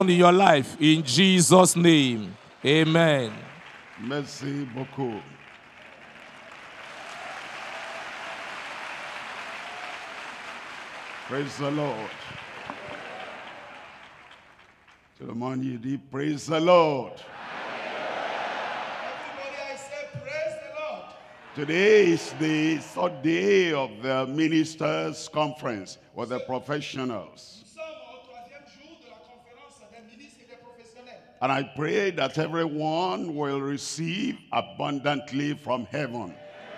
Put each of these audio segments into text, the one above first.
in your life in Jesus' name. Amen. Merci beaucoup. Praise the Lord. To the man you did, praise the Lord. Everybody, I say, praise the Lord. Today is the third day of the ministers' conference with the professionals. Nous sommes au troisième jour de la conférence des ministres et des professionnels. And I pray that everyone will receive abundantly from heaven.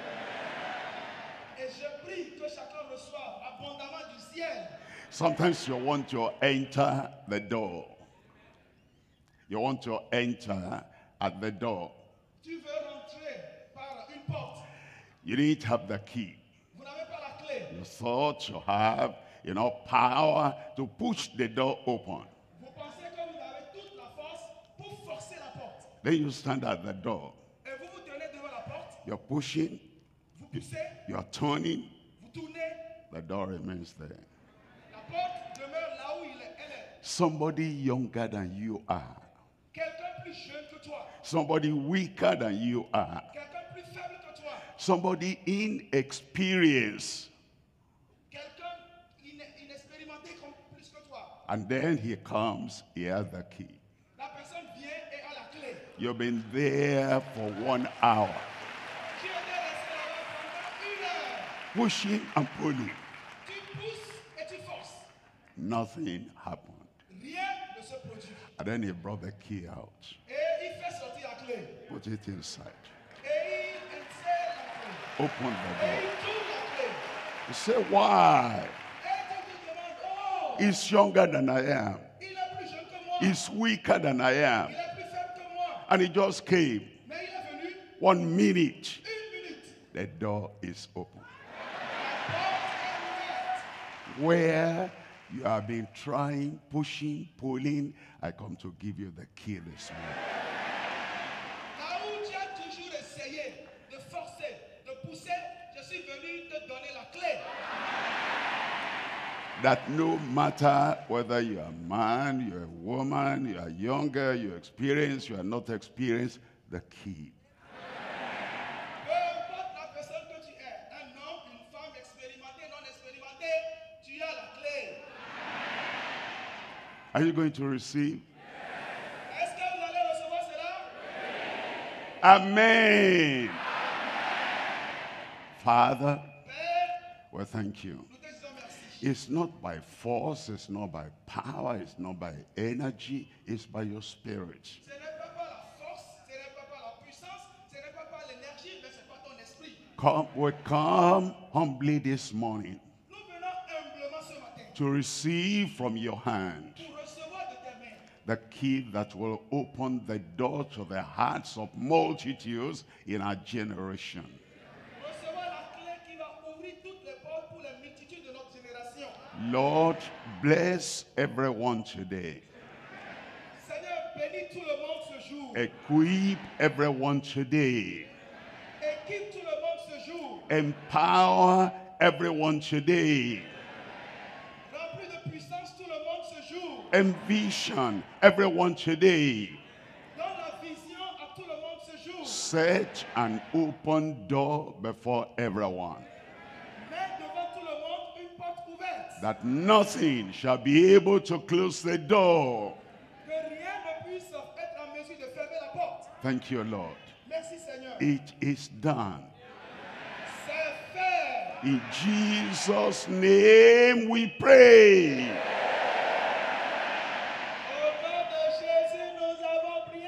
Et je prie que chacun reçoive abondamment du ciel. Sometimes you want to enter the door. You want to enter at the door. Tu veux rentrer par une porte. You didn't have the key. Vous n'avez pas la clé. You thought you have enough power to push the door open. Vous pensez que vous avez toute la force pour forcer la porte. Then you stand at the door. Et vous vous tenez devant la porte. You're pushing, Vous poussez. you're turning, Vous tournez. the door remains there. La porte demeure là où elle est. Somebody younger than you are. Quelqu'un plus jeune que toi. Somebody weaker than you are. Quelqu'un plus faible que toi. Somebody inexperienced. Quelqu'un inexpérimenté comme plus que toi. And then he comes, he has the key. La personne vient et a la clé. You've been there for 1 hour, Tu étais resté là-bas pendant 1 heure. pushing and pulling. Tu pousses et tu forces. Nothing happened. Rien ne se produit. And then he brought the key out, Et il fait sortir la clé. put it inside, Et il insère la clé. open the Et door. il tourne la clé. You say, why? Et tu te demandes, oh, He's younger than I am. il est plus jeune que moi. He's weaker than I am. Il est plus faible que moi. And he just came. Mais il est venu 1 minute, 1 minute. the door is open. La porte est ouverte. Where you have been trying, pushing, pulling, I come to give you the key this morning. Là où tu as toujours essayé de forcer, de pousser, je suis venu te donner la clé. That no matter whether you are a man, you're a woman, you are younger, you're experienced, you are not experienced, the key. Peu importe la personne que tu es, un homme, une femme expérimentée, non expérimentée, tu as la clé. Are you going to receive? Est-ce que vous allez recevoir cela? Amen. Father, Père, well, thank you. nous te disons merci. It's not by force, it's not by power, it's not by energy, it's by your spirit. Ce n'est pas par la force, ce n'est pas par la puissance, ce n'est pas par l'énergie, mais c'est par ton esprit. We come humbly this morning Nous venons humblement ce matin to receive from your hand pour recevoir de tes mains the key that will open the door to the hearts of multitudes in our generation. recevoir la clé qui va ouvrir toutes les portes pour les multitudes de notre génération. Lord, bless everyone today. Seigneur, bénis tout le monde ce jour. Equip everyone today. Équipe tout le monde ce jour. Empower everyone today. Remplis de puissance tout le monde ce jour. Envision everyone today. Donne la vision à tout le monde ce jour. Set an open door before everyone, Mets devant tout le monde une porte ouverte. that nothing shall be able to close the door. Que rien ne puisse être en mesure de fermer la porte. Thank you, Lord. Merci Seigneur. It is done. C'est fait. In Jesus' name we pray. Au nom de Jésus, nous avons prié.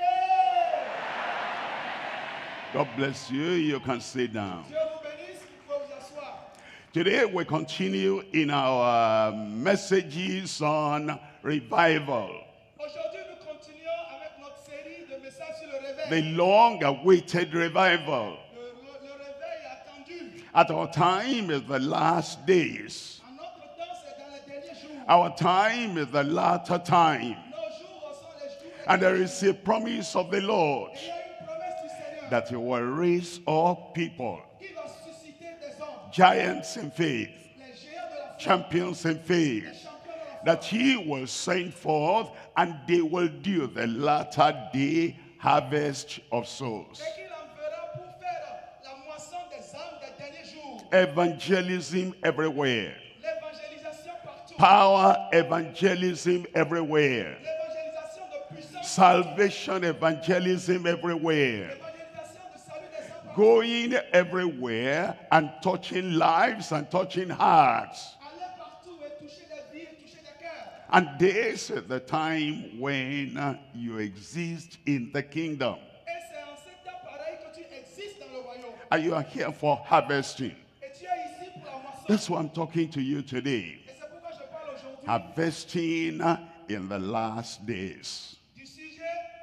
God bless you. You can sit down. Dieu vous bénisse. Il faut vous asseoir. Today we continue in our messages on revival. Aujourd'hui, nous continuons avec notre série de messages sur le réveil. The long-awaited revival. Le réveil attendu. At our time is the last days. En notre temps, c'est dans les derniers jours. Our time is the latter time. Nos jours sont les jours. And there is a promise of the Lord Il y a une promesse du Seigneur that he will raise up people, qui va susciter des hommes, giants in faith, les géants de la foi, champions in faith, les champions de la foi, that he will send forth, and they will do the latter day harvest of souls. Et qu'il enverra pour faire la moisson des âmes des derniers jours. Evangelism everywhere. L'évangélisation partout. Power evangelism everywhere. L'évangélisation de puissance. Salvation evangelism everywhere. L'évangélisation de salut des âmes partout. Going everywhere and touching lives and touching hearts. Aller partout et toucher des vies, toucher des cœurs. And this is the time when you exist in the kingdom. Et c'est en ce temps pareil que tu existes dans le royaume. And you are here for harvesting. Et tu es ici pour la moisson. That's why I'm talking to you today. Et c'est pourquoi je parle aujourd'hui Harvesting in the last days. du sujet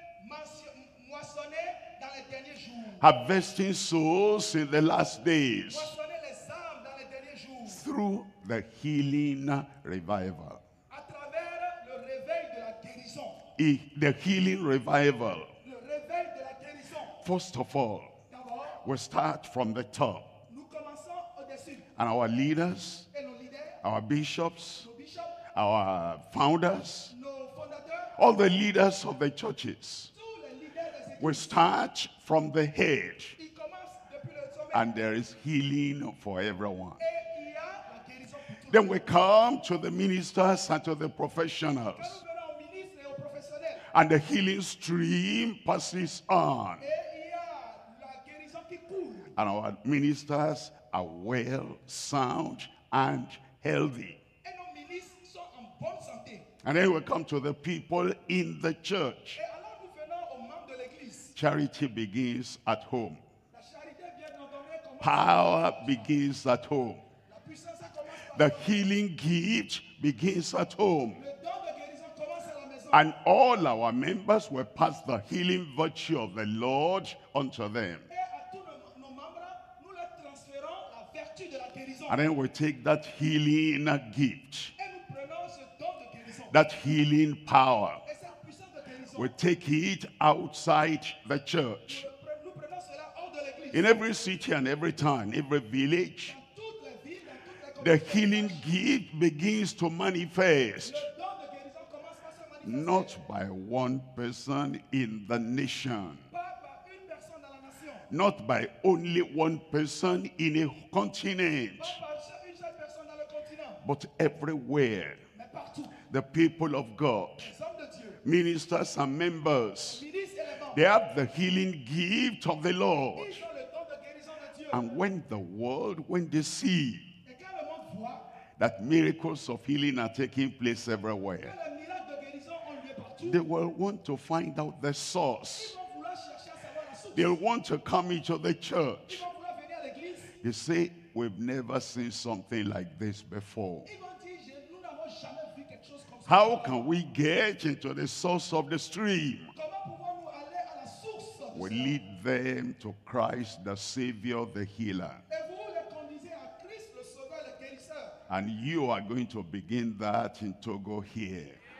moissonné dans les derniers jours. Harvesting souls in the last days Moissonner les âmes dans les derniers jours. through the healing revival. À travers le réveil de la guérison. The healing revival. Le réveil de la guérison. First of all, D'abord, we start from the top. nous commençons au-dessus. And our leaders, Et nos leaders, our bishops, nos bishops, our founders, nos fondateurs, all the leaders of the churches, tous les leaders des églises, we start from the head. ils commencent depuis le sommet. And there is healing for everyone. Et il y a la guérison pour tout le Then monde. we come to the ministers and to the Quand professionals. nous venons aux ministres et aux professionnels, And the healing stream passes on. et il y a la guérison qui coule. And our ministers are well, sound, and healthy. Et nos ministres sont en bonne santé. And then we come to the people in the church. Et alors nous venons aux membres de l'église. Charity begins at home. La charité bien ordonnée commence. Power begins at home. La puissance ça commence par The healing gift begins at home. le don de guérison commence à la maison. And all our members will pass the healing virtue of the Lord unto them. Et à tous nos membres, nous leur transférons la vertu de la guérison. And then we take that healing gift, Et nous prenons ce don de guérison. that healing power, Et cette puissance de guérison, we take it outside the church. nous prenons cela hors de l'église. In every city and every town, every village, Dans toutes les villes, dans toutes the les communautés, healing gift begins to manifest, le don de guérison commence par se manifester. not by one person in the nation, Pas par une personne dans la nation. not by only one person in a continent, Pas par une seule personne dans le continent. but everywhere. Mais partout. The people of God, Les hommes de Dieu, ministers and members, les ministres et les membres, they have the healing gift of the Lord. ils ont le don de guérison de Dieu. And when the world, when they see Et quand le monde voit that miracles of healing are taking place que everywhere, les miracles de guérison ont lieu partout, they will want to find out the source. ils vont vouloir chercher à savoir la source. They'll want to come into the Ils church. vont vouloir venir à l'église. They say, we've never seen something like this before. Ils vont dire, nous n'avons jamais vu quelque chose comme ça. How can we get into the source of the stream? Comment pouvons-nous aller à la source de We cela? lead them to Christ, the Savior, the healer. Et vous les conduisez à Christ, le Sauveur, le guérisseur. And you are going to begin that in Togo here.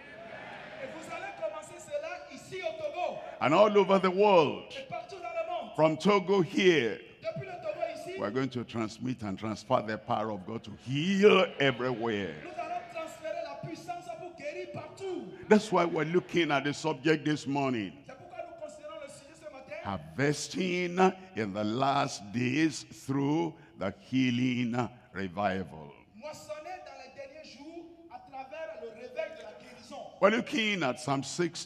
Et vous allez commencer cela ici au Togo And all over the world. et partout dans le monde. From Togo here, Depuis le Togo ici, we're going to transmit and transfer the power of God to heal everywhere. nous allons transférer la puissance pour guérir partout. That's why we're looking at the subject this morning. C'est pourquoi nous considérons le sujet ce matin. Harvesting in the last days through the healing revival. Moissonner dans les derniers jours à travers le réveil de la guérison. We're looking at Psalm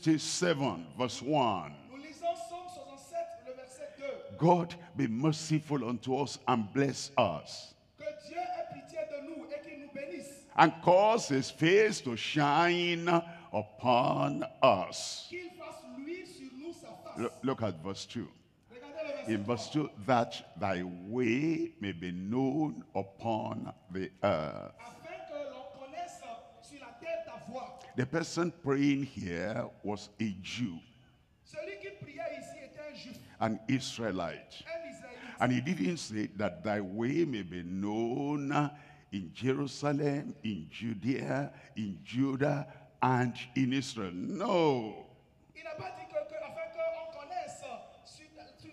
67, verse 1. Nous lisons Psaume 67, le verset 2. God be merciful unto us and bless us, Que Dieu ait pitié de nous et qu'il nous bénisse. and cause his face to shine upon us. Qu'il fasse luire sur nous sa face. Look at verse 2. Regardez le verset In verse 2, that thy way may be known upon the earth. afin que l'on connaisse sur la terre ta voix. The person praying here was a Jew, Celui qui priait ici était un juif, an Israelite. un israélite. And he didn't say that thy way may be known in Jerusalem, in Judea, in Judah, and in Israel. No. Il n'a pas dit afin qu'on connaisse sur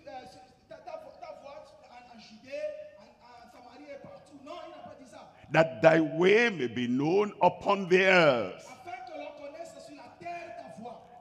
ta voix en Judée, en Samarie et partout. Non, il n'a pas dit ça. That thy way may be known upon the earth. Afin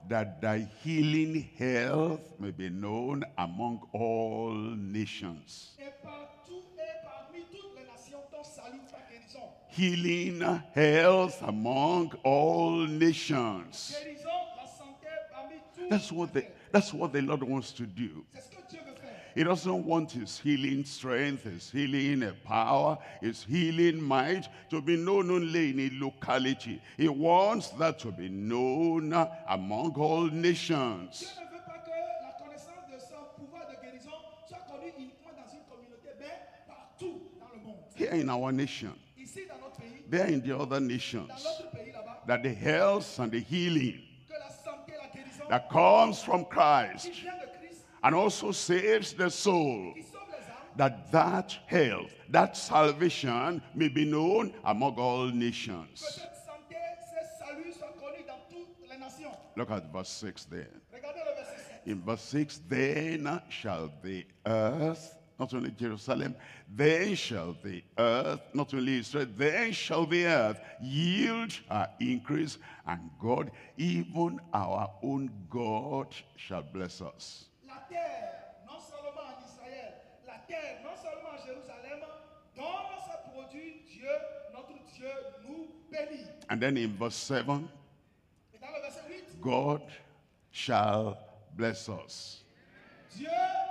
that thy healing health may be known among all nations. Et partout et parmi toutes les nations, ton salut, ta guérison. Healing health among all nations. Guérison, la santé parmi tous That's what the Lord wants to do. C'est ce que Dieu veut faire. He doesn't want his healing strength, his healing power, his healing might to be known only in a locality. He wants that to be known among all nations. Dieu ne veut pas que la connaissance de son pouvoir de guérison soit connue uniquement dans une communauté, mais partout dans le monde. Here in our nation, Ici dans notre pays, there in the other dans nations, l'autre pays là-bas, that the health and the healing que la santé, la guérison that comes from Christ qui vient de Christ, and also saves the soul, qui sauve les âmes, that health, that salvation may be known among all que nations. cette santé, ce salut soient connus dans toutes les nations. Look at verse 6 there. Regardez le verset 7. In verse 6, then shall the earth, not only Jerusalem, then shall the earth, not only Israel, then shall the earth yield her increase, and God, even our own God, shall bless us. La terre, non seulement en Israël, la terre, non seulement en Jérusalem, donne ses produits, Dieu, notre Dieu, nous bénit. And then in verse 7, Et dans le verset 8, God shall bless us. Dieu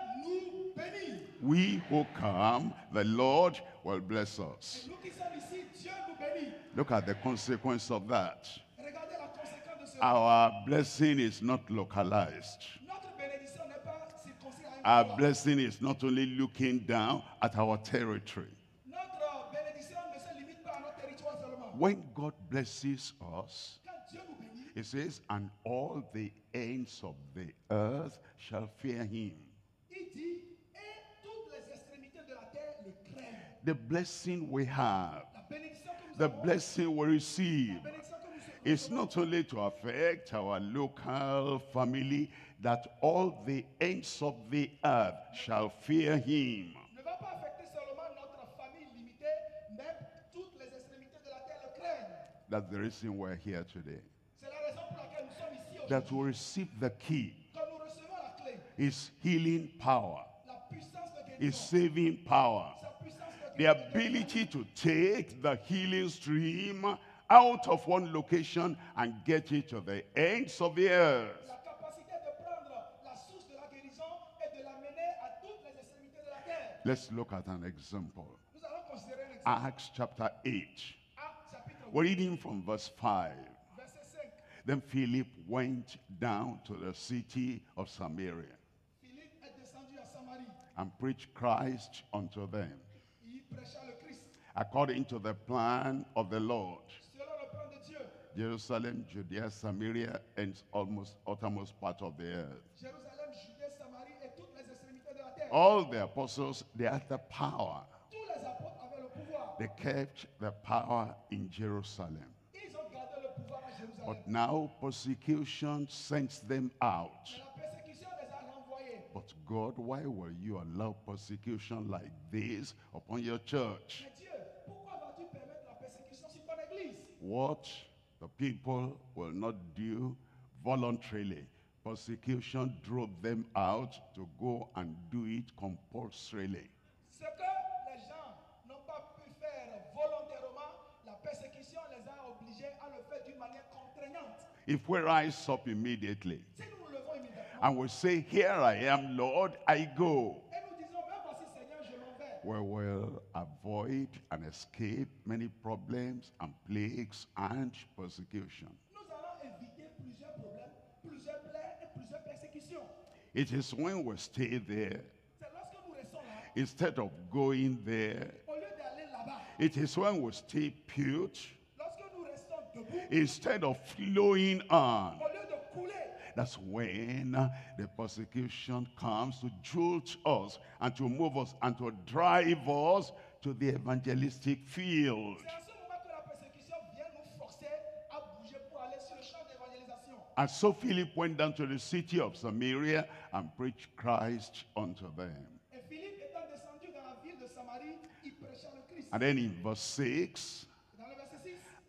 nous bénit. We who come, the Lord will bless us. Et nous qui sommes ici, Dieu nous bénit. Look at the consequence of that. Regardez la conséquence de cela. Our blessing is not localized. Notre bénédiction n'est pas circonscrite à Our un endroit. blessing is not only looking down at our territory. Notre bénédiction ne se limite pas à notre territoire seulement. When God blesses us, Quand Dieu nous bénit, it says, and all the ends of the earth shall fear him. il dit, et toutes les extrémités de la terre le craignent. The blessing we have, La bénédiction que nous the avons, blessing we receive, la bénédiction que nous is recevons, not only to affect our local family, that all the ends of the earth shall fear him. ne va pas affecter seulement notre famille limitée, mais toutes les extrémités de la terre le craignent. That's the reason we're here today. C'est la raison pour laquelle nous sommes ici That aujourd'hui. we receive the key, Quand nous recevons la clé, his healing power, la puissance de his guérison, saving power, sa puissance de the guérison, ability to take the healing stream out of one location and get it to the ends of the earth. la capacité de prendre la source de la guérison et de l'amener à toutes les extrémités de la terre. Let's look at an example. Nous allons considérer un exemple. Acts chapter 8. Actes chapitre 8, We're reading from verse 5. verset 5. Then Philip went down to the city of Samaria Philippe est descendu à Samarie. and preached Christ unto them, Il prêcha le Christ according to the plan of the Lord. selon le plan de Dieu. Jerusalem, Judea, Samaria, and almost uttermost part of the earth. Jérusalem, Judée, Samarie et toutes les extrémités de la terre. All the apostles, they had the power. Tous les apôtres avaient le pouvoir. They kept the power in Jerusalem. Ils ont gardé le pouvoir à Jérusalem. But now persecution sends them out. Mais la persécution les a renvoyés. But God, why will you allow persecution like this upon your church? Mais Dieu, pourquoi vas-tu permettre la persécution sur ton église? What the people will not do voluntarily, persecution drove them out to go and do it compulsorily. Ce que les gens n'ont pas pu faire volontairement, la persécution les a obligés à le faire d'une manière contraignante. If we rise up immediately Si nous nous levons immédiatement and we say, here I am, Lord, I go, et nous disons, même voici Seigneur, je m'en vais, we will avoid and escape many problems and plagues and persecution. nous allons éviter plusieurs problèmes, plusieurs plaies et plusieurs persécutions. It is when we stay there, C'est lorsque nous restons là, instead of going there, au lieu d'aller là-bas, it is when we stay put, lorsque nous restons debout, instead of flowing on. au lieu de couler, That's when the persecution comes to jolt us and to move us and to drive us to the evangelistic field. c'est à ce moment que la persécution vient nous forcer à bouger pour aller sur le champ d'évangélisation. And so Philip went down to the city of Samaria and preached Christ unto them. Et Philippe étant descendu dans la ville de Samarie, il prêcha le Christ. And then in verse 6, Dans le verset 6,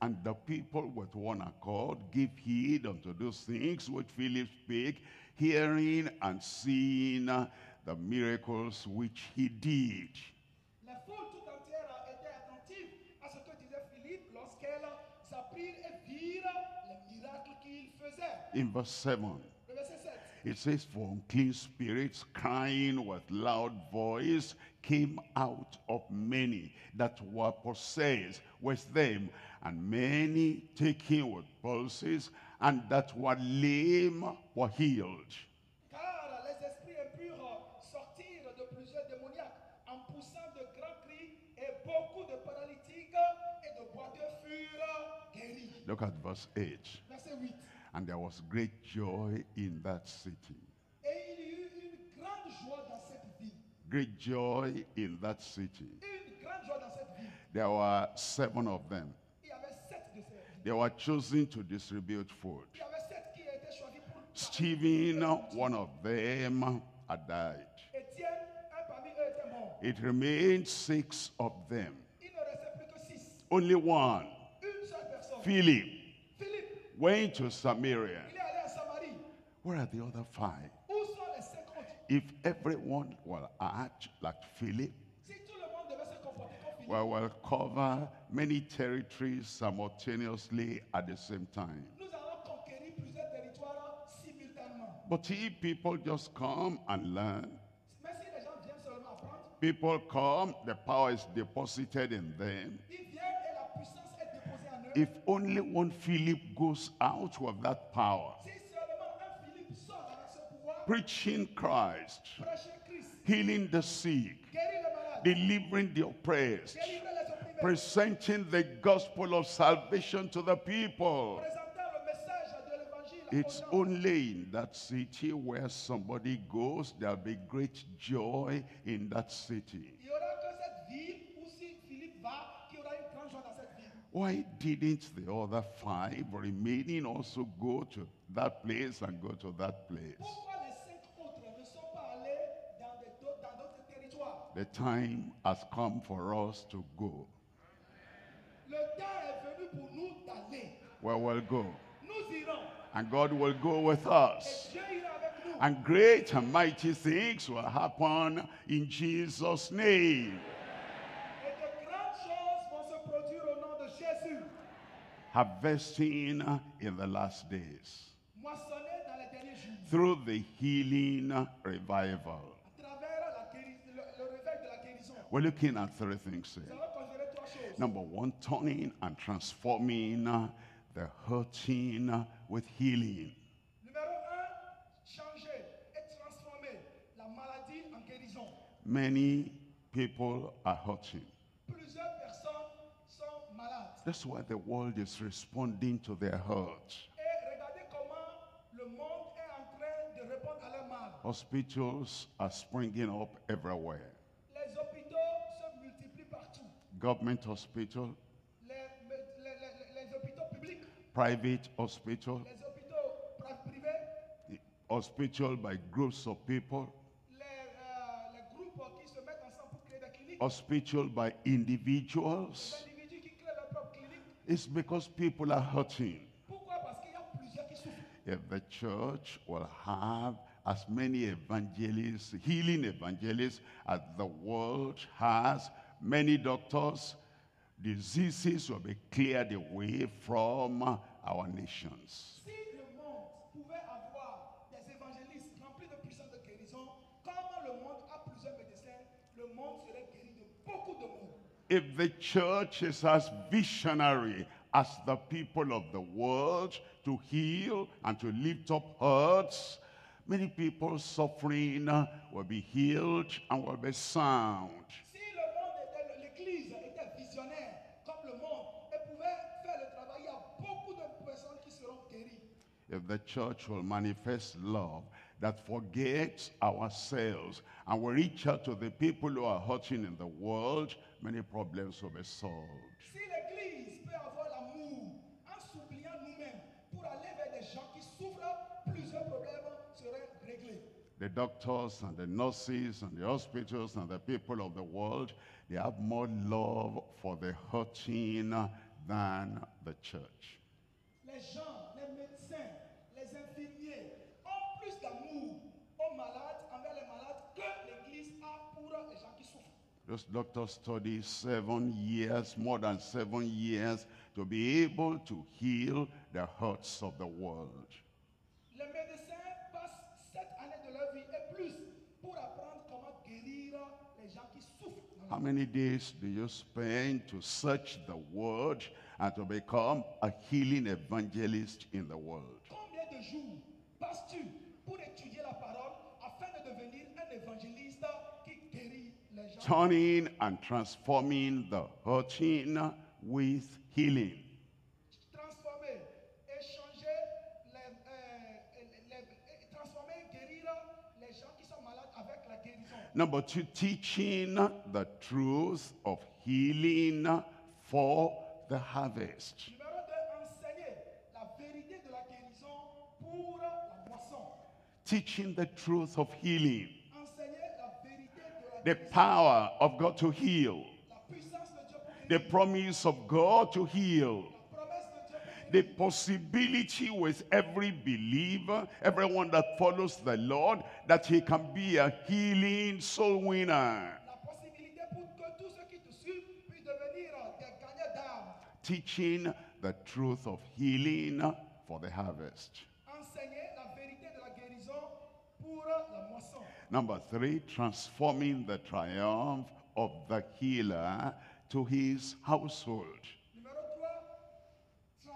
And the people with one accord give heed unto those things which Philip spake, hearing and seeing the miracles which he did. La foule tout entière était attentive à ce que disait Philippe lorsqu'elles apprirent et virent les miracles qu'il faisait. In verse 7, Le verset 7. it says, for unclean spirits crying with loud voice came out of many that were possessed with them, and many taken with pulses, and that were lame were healed. Car les esprits impurs sortirent de plusieurs démoniaques en poussant de grands cris, et beaucoup de paralytiques et de boiteux furent guéris. Look at verse 8. Verset 8. And there was great joy in that city. Et il y eut une grande joie dans cette ville. Great joy in that city. Une grande joie dans cette ville. There were 7 of them. Il y avait 7 de ces villes. They were chosen to distribute food. Il y avait 7 qui étaient choisis pour Stephen, one of them, had died. Étienne, un parmi eux était mort. It remained 6 of them. Il ne restait plus que 6. Only one, Une seule personne. Philip, Philippe, went to Samaria. il est allé à Samarie. Where are the other 5? Où sont les 5 autres? If everyone will act like Philip, Si tout le monde devait se comporter comme Philippe, we will cover many territories simultaneously at the same time. nous allons conquérir plusieurs territoires simultanément. But if people just come and learn, Mais si les gens viennent seulement apprendre, people come, the power is deposited in them. ils viennent et la puissance est déposée en eux. If only one Philip goes out with that power, Si seulement un Philippe sort avec ce pouvoir, preaching Christ, prêcher Christ, healing the sick, guérir les malades, delivering the oppressed, délivrer les opprimés, presenting the gospel of salvation to the people. présentant le message de l'évangile It's aux gens. only in that city where somebody goes, there'll be great joy in that city. Il y aura que cette ville où si Philippe va, qu'il y aura une grande joie dans cette ville. Why didn't the other 5 remaining also go to that place and go to that place? Pourquoi les 5 autres ne sont pas allés dans d'autres territoires? The time has come for us to go. Le temps est venu pour nous d'aller. Where we'll go. Nous irons. And God will go with Et us. Dieu ira avec nous. And great and mighty things will happen in Jesus' name. Et de grandes choses vont se produire au nom de Jésus. Harvesting in the last days. Moissonner dans les derniers jours. Through the healing revival. À travers le réveil de la guérison. We're looking at 3 things Nous here. allons considérer 3 choses. Number 1, turning and transforming the hurting with healing. Numéro 1, changer et transformer la maladie en guérison. Many people are hurting. Plusieurs personnes sont malades. That's why the world is responding to their hurt. Et regardez comment le monde est en train de répondre à leur mal. Hospitals are springing up everywhere. Les hôpitaux se multiplient partout. Government hospital, Les hôpitaux publics, private hospital, les hôpitaux privés, hospital by groups of people, les groupes qui se mettent ensemble pour créer des cliniques, hospital by individuals. les individus qui créent leurs propres cliniques. It's because people are hurting. Pourquoi? Parce qu'il y a plusieurs qui souffrent. If the church will have as many evangelists, healing evangelists, as the world has, many doctors, diseases will be cleared away from our nations. Si le monde pouvait avoir des évangélistes remplis de puissance de guérison, comme le monde a plusieurs médecins, le monde serait guéri de beaucoup de monde. If the church is as visionary as the people of the world to heal and to lift up hurts, many people suffering will be healed and will be sound. Si le monde était, l'église était visionnaire comme le monde et pouvait faire le travail, il y a beaucoup de personnes qui seront guéries. If the church will manifest love that forgets ourselves and will reach out to the people who are hurting in the world, many problems will be solved. Si l'église peut avoir l'amour en s'oubliant nous-mêmes pour aller vers des gens qui souffrent, plusieurs problèmes seraient réglés. The doctors and the nurses and the hospitals and the people of the world, they have more love for the hurting than the church. Les gens, les médecins, les infirmiers ont plus d'amour aux malades, envers les malades, que l'Église a pour les gens qui souffrent. Those doctors study 7 years, more than 7 years, to be able to heal the hurts of the world. Les médecins passent 7 années de leur vie et plus pour apprendre comment guérir les gens qui souffrent. How many days do you spend to search the word and to become a healing evangelist in the world? Combien de jours passes-tu pour étudier la parole afin de devenir un évangéliste qui guérit les gens? Turning and transforming the hurting with healing. Transformer, échanger, transformer et guérir les gens qui sont malades avec la guérison. Number 2, teaching the truth of healing for the harvest. Numéro 2, enseigner la vérité de la guérison pour la moisson. Teaching the truth of healing. Enseigner la vérité de la The guérison. power of God to heal. La puissance de Dieu pour The guérir. promise of God to heal. La promesse de Dieu pour The guérir. possibility with every believer, everyone that follows the Lord, that he can be a healing soul winner. La possibilité pour que tous ceux qui te suivent puissent devenir des gagnants d'âme. Teaching the truth of healing for the harvest. Enseigner la vérité de la guérison pour la moisson. Number 3, transforming the triumph of the healer to his household. Numéro 3,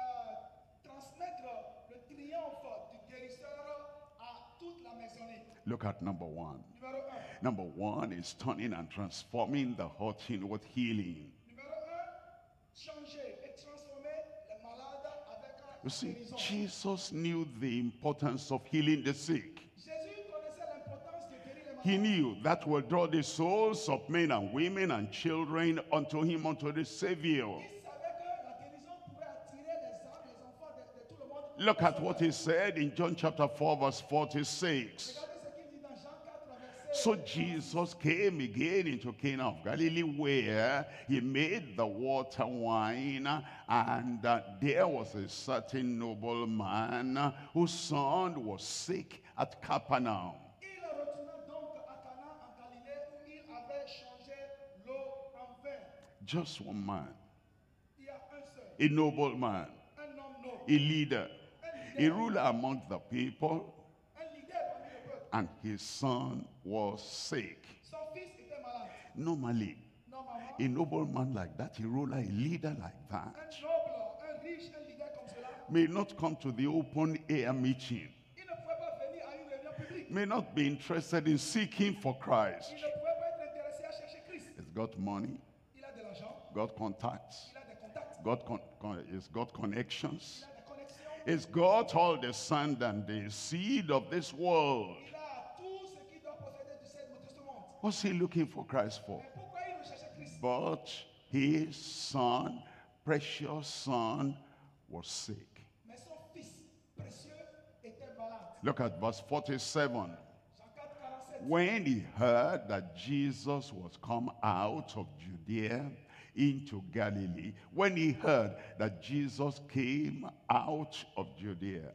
transmettre le triomphe du guérisseur à toute la maisonnée. Look at number 1. Numéro 1. Number 1 is turning and transforming the hurting with healing. Numéro 1, changer et transformer les malades avec You la see, guérison. Jesus knew the importance of healing the sick. Jésus connaissait l'importance de guérir les malades. He knew that will draw the souls of men and women and children unto him, unto the Savior. Il savait que la guérison pouvait attirer les âmes, les enfants de tout le monde. Look at what he said in John chapter 4, verse 46. Regardez ce qu'il dit dans Jean 4, verset. So Jesus came again into Cana of Galilee, where he made the water wine, and there was a certain nobleman whose son was sick at Capernaum. Il retourna donc à Cana en Galilée où il avait changé l'eau en vin. Just one man, Il y a un seul, a nobleman, un homme noble, a leader, a ruler among the people, un leader parmi le peuple. and his son was sick. Son fils était malade. Normally, Normalement, a nobleman like that, a ruler, a leader like un that, noble, un riche, un leader comme cela, may not come to the open air meeting, il ne pouvait pas venir à une réunion publique. may not be interested in seeking for Christ. Il ne pouvait pas être intéressé à chercher Christ. He's got money, Il a de l'argent, got contacts, il a des contacts, he's got connections. il a des connexions, He's got all the sand and the seed of this world. il a tout ce qu'il doit posséder de ce monde. What's he looking for Christ for? Mais pourquoi il recherchait Christ? But his son, precious son, was sick. Mais son fils précieux était malade. Look at verse 47. Jean 4, 47. When he heard that Jesus was come out of Judea into Galilee, when he heard that Jesus came out of Judea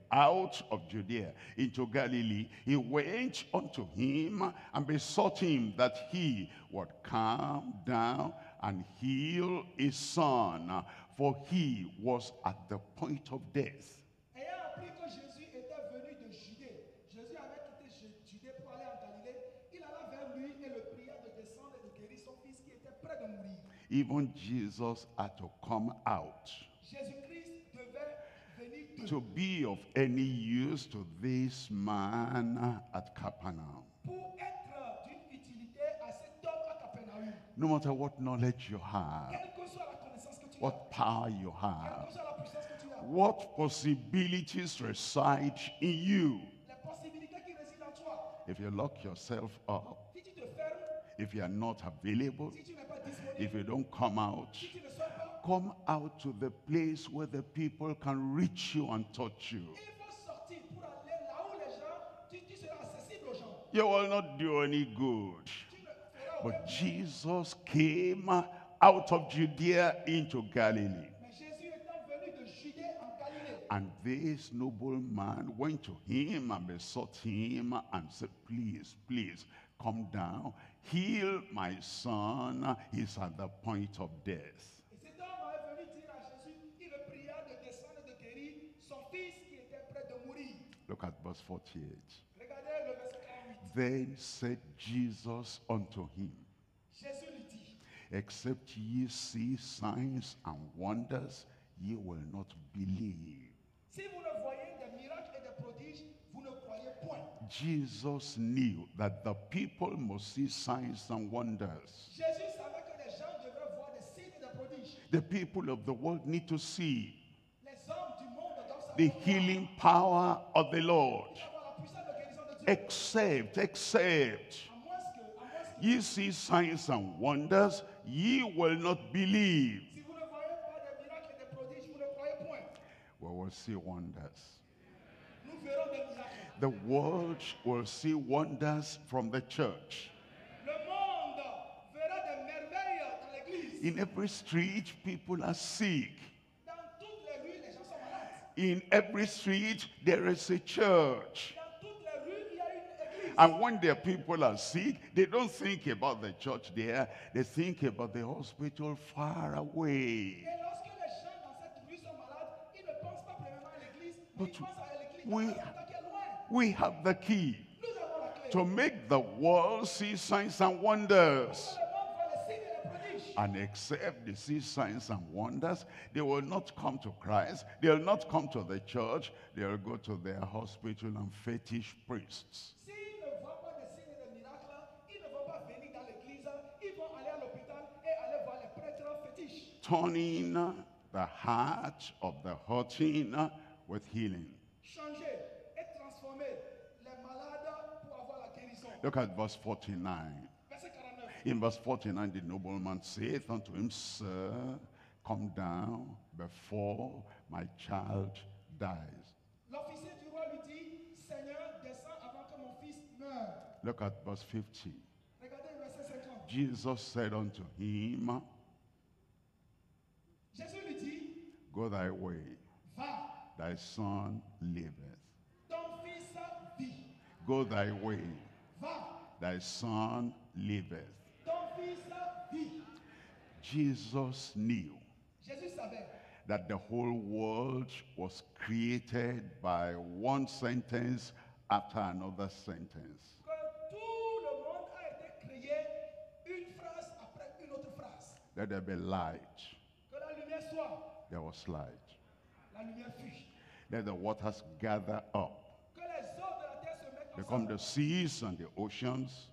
into Galilee, he went unto him and besought him that he would come down and heal his son, for he was at the point of death. Ayant appris que Jésus était venu de Judée, Jésus avait quitté Judée pour aller en Galilée. Il alla vers lui et le pria de descendre et de guérir son fils qui était près de mourir. Even Jesus had to come out Jésus-Christ devait venir to be of any use to this man at Capernaum. pour être d'une utilité à cet homme à Capernaum. No matter what knowledge you have, Quelle que soit la connaissance que tu as, what power you quelle have, que soit la puissance que tu as, what possibilities reside in you, les possibilités qui résident en toi, if you lock yourself up, si tu te fermes, if you are not available, si tu n'es pas disponible, if you don't come out, si tu ne sors pas, come out to the place where the people can reach you and touch you. il faut sortir pour aller là où les gens, tu seras accessible aux gens. You will not do any good. Tu ne feras But aucun- Jesus came out of Judea into Galilee. Mais Jésus étant And this nobleman went to him and besought him and said, please, please, come down, heal my son, he's at the point of death. Et cet homme est venu dire à Jésus, il le pria de descendre et de guérir son fils qui était près de mourir. Look at verse 48. Regardez le verset 48. Then said Jesus unto him, Jésus lui dit, except ye see signs and wonders, ye will not believe. si vous ne voyez des miracles et des prodiges, vous ne croyez point. Jesus knew that the people must see signs and wonders. Jésus savait que les gens devraient voir des signes et des prodiges. The people of the world need to see Les hommes du monde doivent savoir the healing power of the Lord. avoir la puissance de guérison de Dieu. Except À moins que ye see signs and wonders, ye will not believe. si vous ne voyez pas des miracles et des prodiges, vous ne croyez point. We will see wonders. Nous verrons des miracles. The world will see wonders from the church. Le monde verra des merveilles dans l'église. In every street, people are sick. Dans toutes les rues, les gens sont malades. In every street, there is a church. Dans toutes les rues, il y a une église. And when their people are sick, they don't think about the church there. They think about the hospital far away. Et lorsque les gens dans cette rue sont malades, ils ne pensent pas premièrement à l'église, mais But ils pensent à l'église we- qui est loin. We have the key Nous avons la clé. to make the world see signs and wonders. Le monde voit les signes et les prodiges. And except they see signs and wonders, they will not come to Christ. They will not come to the church. They will go to their hospital and fetish priests. S'ils ne voient pas des signes et des miracles, ils ne vont pas venir dans l'église, ils vont aller à l'hôpital et aller voir les prêtres fétiches. Turning the heart of the hurting with healing. Changer et transformer les malades pour avoir la guérison. Look at verse 49. Verset 49. In verse 49, the nobleman saith unto him, Sir, come down before my child dies. L'officier du roi lui dit, Seigneur, descends avant que mon fils meure. Look at verse 50. Regardez le verset 50. Jesus said unto him, Jésus lui dit, Go thy way, va, thy son liveth. ton fils vit. Go thy way, Va, thy son liveth. ton fils vit. Jesus knew Jésus savait that the whole world was created by one sentence after another sentence. que tout le monde a été créé une phrase après une autre phrase. Let there be light. Que la lumière soit, There was light. la lumière fut. Let the waters gather up, Que les eaux de la terre se mettent become ensemble. the seas and the oceans.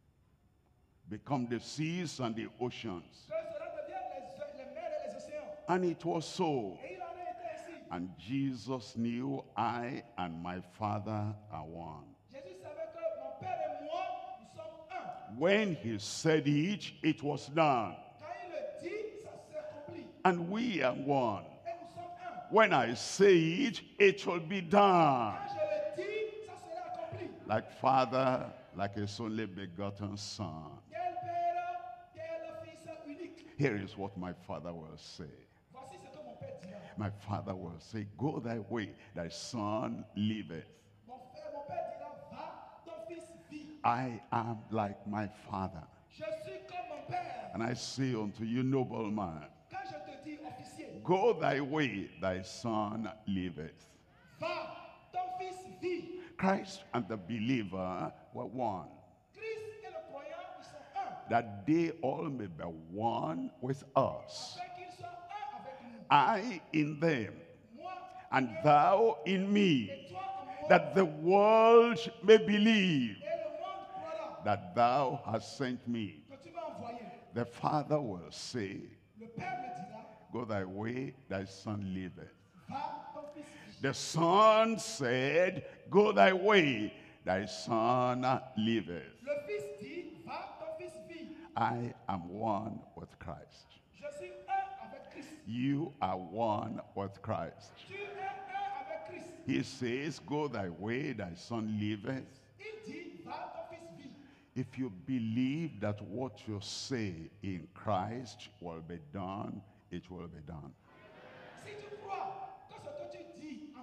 Become the seas and the oceans. Que cela devienne les mers et les océans. And it was so. Et il en a été ainsi. And Jesus knew I and my Father are one. Jésus savait que mon Père et moi, nous sommes un. When he said it, it was done. Quand il le dit, ça s'est accompli. And we are one. Et nous sommes un. When I say it, it will be done. Quand je le dis, ça sera accompli. Like Father, like his only begotten Son. Tel Père, tel Fils unique. Here is what my Father will say. Voici ce que mon Père dira. My Father will say, Go thy way, thy Son liveth. Mon Père dira, va, ton Fils vit. I am like my Father. Je suis comme mon Père. And I say unto you, nobleman, Quand je te dis, officier, go thy way, thy Son liveth. va, ton Fils vit. Christ and the believer were one, Christ et le croyant, ils sont un. that they all may be one with us. Afin qu'ils soient un avec nous. I in them, Moi, and thou in me, et toi en moi. that the world may believe Et le monde croira that thou hast sent me. que tu m'as envoyé. The Father will say, Le Père me dira, Go thy way, thy Son liveth. va, ton Fils vit. The Son said, Go thy way, thy Son liveth. Le Fils dit, va, ton Fils vit. I am one with Christ. Je suis un avec Christ. You are one with Christ. Tu es un avec Christ. He says, Go thy way, thy Son liveth. Il dit, va, ton Fils vit. If you believe that what you say in Christ will be done, it will be done. Si tu crois que ce que tu dis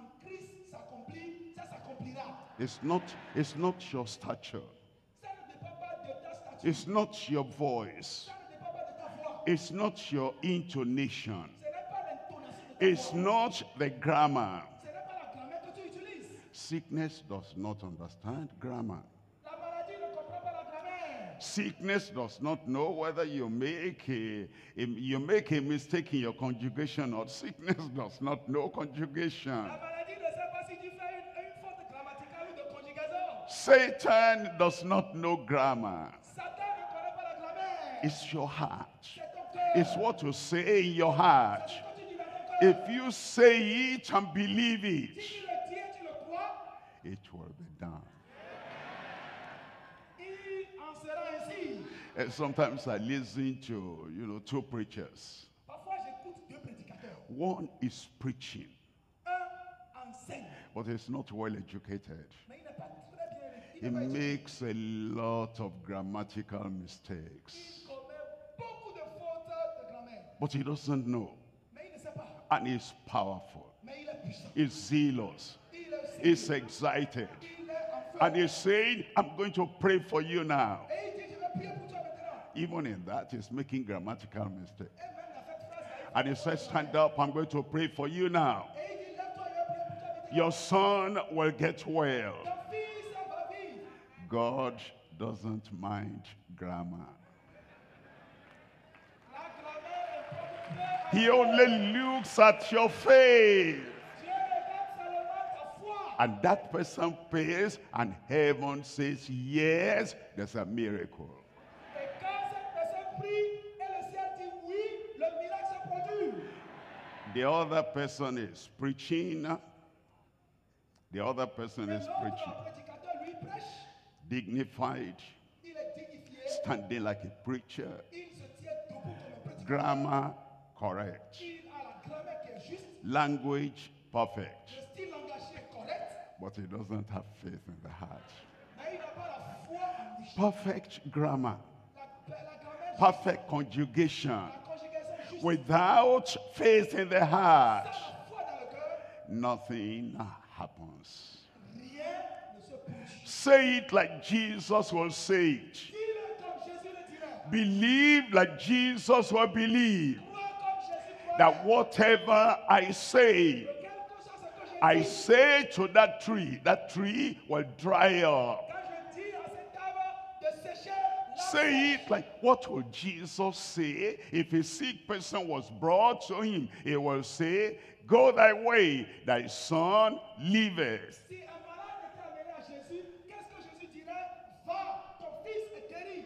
It's not your stature. Ça ne dépend pas de ta stature. It's not your voice. Ça ne dépend pas de ta voix. It's not your intonation. Ce n'est pas l'intonation de ta It's voix. not the grammar. Ce n'est pas la grammaire que tu utilises. Sickness does not understand grammar. La maladie ne comprend pas la grammaire. Sickness does not know whether you make a mistake in your conjugation, or sickness does not know conjugation. La maladie ne sait pas si tu fais une faute grammaticale ou de conjugaison. Satan does not know grammar. Satan ne connaît pas la grammaire. It's your heart. C'est ton cœur. It's what you say in your heart. C'est ce que tu dis dans ton cœur. If you say it and believe it, Si tu le dis et tu le crois, it will be done. il en sera ainsi. And sometimes I listen to, two preachers. Parfois, j'écoute deux prédicateurs. One is preaching, Un enseigne, but he's not well educated. mais il n'est pas très bien. He Il n'est pas éduqué. makes a lot of grammatical Il mistakes, commet beaucoup de fautes de grammaire. but he doesn't know. Mais il ne sait pas. And he's powerful. Mais il est puissant. He's zealous. Il est He's sérieux. excited. Il est en feu. And he's saying, I'm going to pray for you now. Et il dit, je vais prier pour toi maintenant. Even in that, he's making grammatical mistakes. Et même dans cette phrase, And he says, stand up, I'm going to pray for you now. et il dit, lève-toi, je vais prier pour toi maintenant. Your son will get well. Ton fils va vivre. God doesn't mind grammar. La grammaire est pas He only looks at your faith. Dieu regarde seulement ta foi. And that person pays, and heaven says, yes, there's a miracle. Et quand cette personne prie, et le ciel dit oui, le miracle se produit. The other person is preaching. The other person is L'autre preaching. prédicateur, lui, prêche. Dignified, Il est dignifié. standing like a preacher. Il se tient debout comme un prédicateur. Grammar correct. Il a la grammaire qui est juste. Language perfect. Le style langagé est correct. But he doesn't have faith in the heart. Mais il n'a pas la foi en lui. Perfect grammar. La grammaire Perfect conjugation. la conjugation juste. Without faith in the heart, Sans la foi dans le cœur, nothing happens. rien ne se produit. Say it like Jesus will say it. Dis-le comme Jésus le dirait. Believe like Jesus will believe. Crois comme Jésus croit. That whatever I say, Quelque chose que je I dis, say to that tree will dry up. quand je dis à cet arbre de sécher, la Say it like, what will Jesus say if a sick person was brought to him? He will say, go thy way, thy son liveth. Si un malade était amené à Jésus, qu'est-ce que Jésus dirait? Va, ton fils est guéri.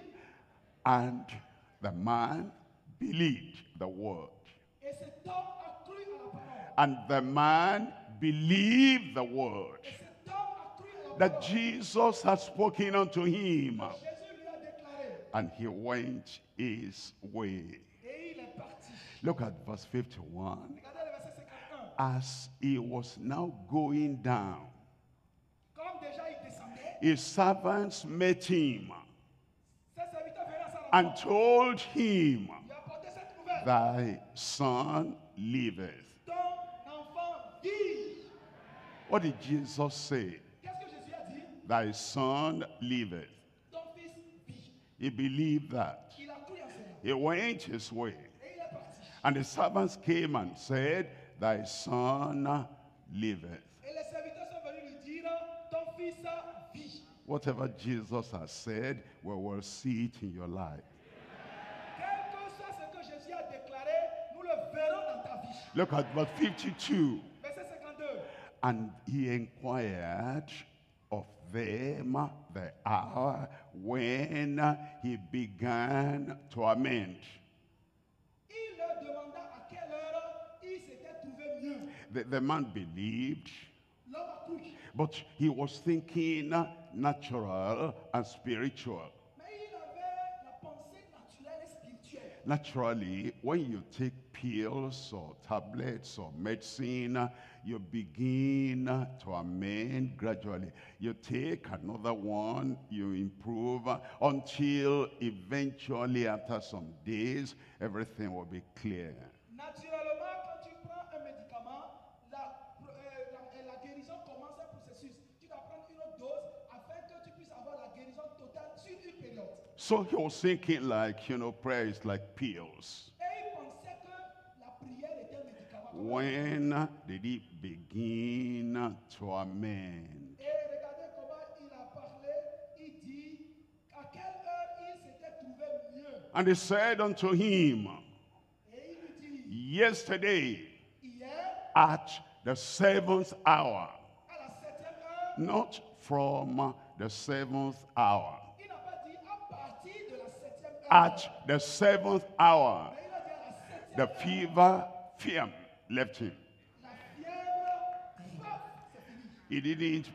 And the man believed the word. Et cet homme a cru à la parole. And the man believed the word Et cet homme a cru à la that parole. Jesus had spoken unto him. Jésus lui a déclaré. And he went his way. Et il est parti. Look at verse 51. Regardez le verset 51. As he was now going down, Comme déjà il descendait, his servants met him ses serviteurs venaient à sa and rencontre. told him, Il a apporté cette nouvelle. thy son liveth. Ton enfant vit. What did Jesus say? Qu'est-ce que Jésus a dit? Thy son liveth. Ton fils vit. He believed that. Il a cru en cela. He went his way. Et il est parti. And the servants came and said, thy son liveth. Et les serviteurs sont venus lui dire, ton fils vit. Whatever Jesus has said, we will see it in your life. Quel que soit ce que Jésus a déclaré, nous le verrons dans ta vie. Look at verse 52. Verset 52. And he inquired of them the hour when he began to amend. Il leur demanda à quelle heure il s'était trouvé mieux. The man believed, L'homme a cru. but he was thinking natural and spiritual. Mais il avait la pensée naturelle et spirituelle. Naturally, when you take pills or tablets or medicine, you begin to amend gradually. You take another one, you improve until eventually after some days, everything will be clear. Naturellement, quand tu prends un médicament, la guérison commence un processus. Tu dois prendre une autre dose So he was thinking like, prayer is like pills. Et il pensait que la prière était un médicament. When did he begin to amend? Et regardez comment il a parlé. Il dit à quelle heure il s'était trouvé mieux. And he said unto him, Et il lui dit, yesterday hier, at the 7th hour, à la 7e heure, not from the 7th hour, il n'a pas dit à partir de la 7e heure. at the 7th hour, Mais il a dit à la 7e the heure. fever left him. La fièvre, paf, c'est fini. He didn't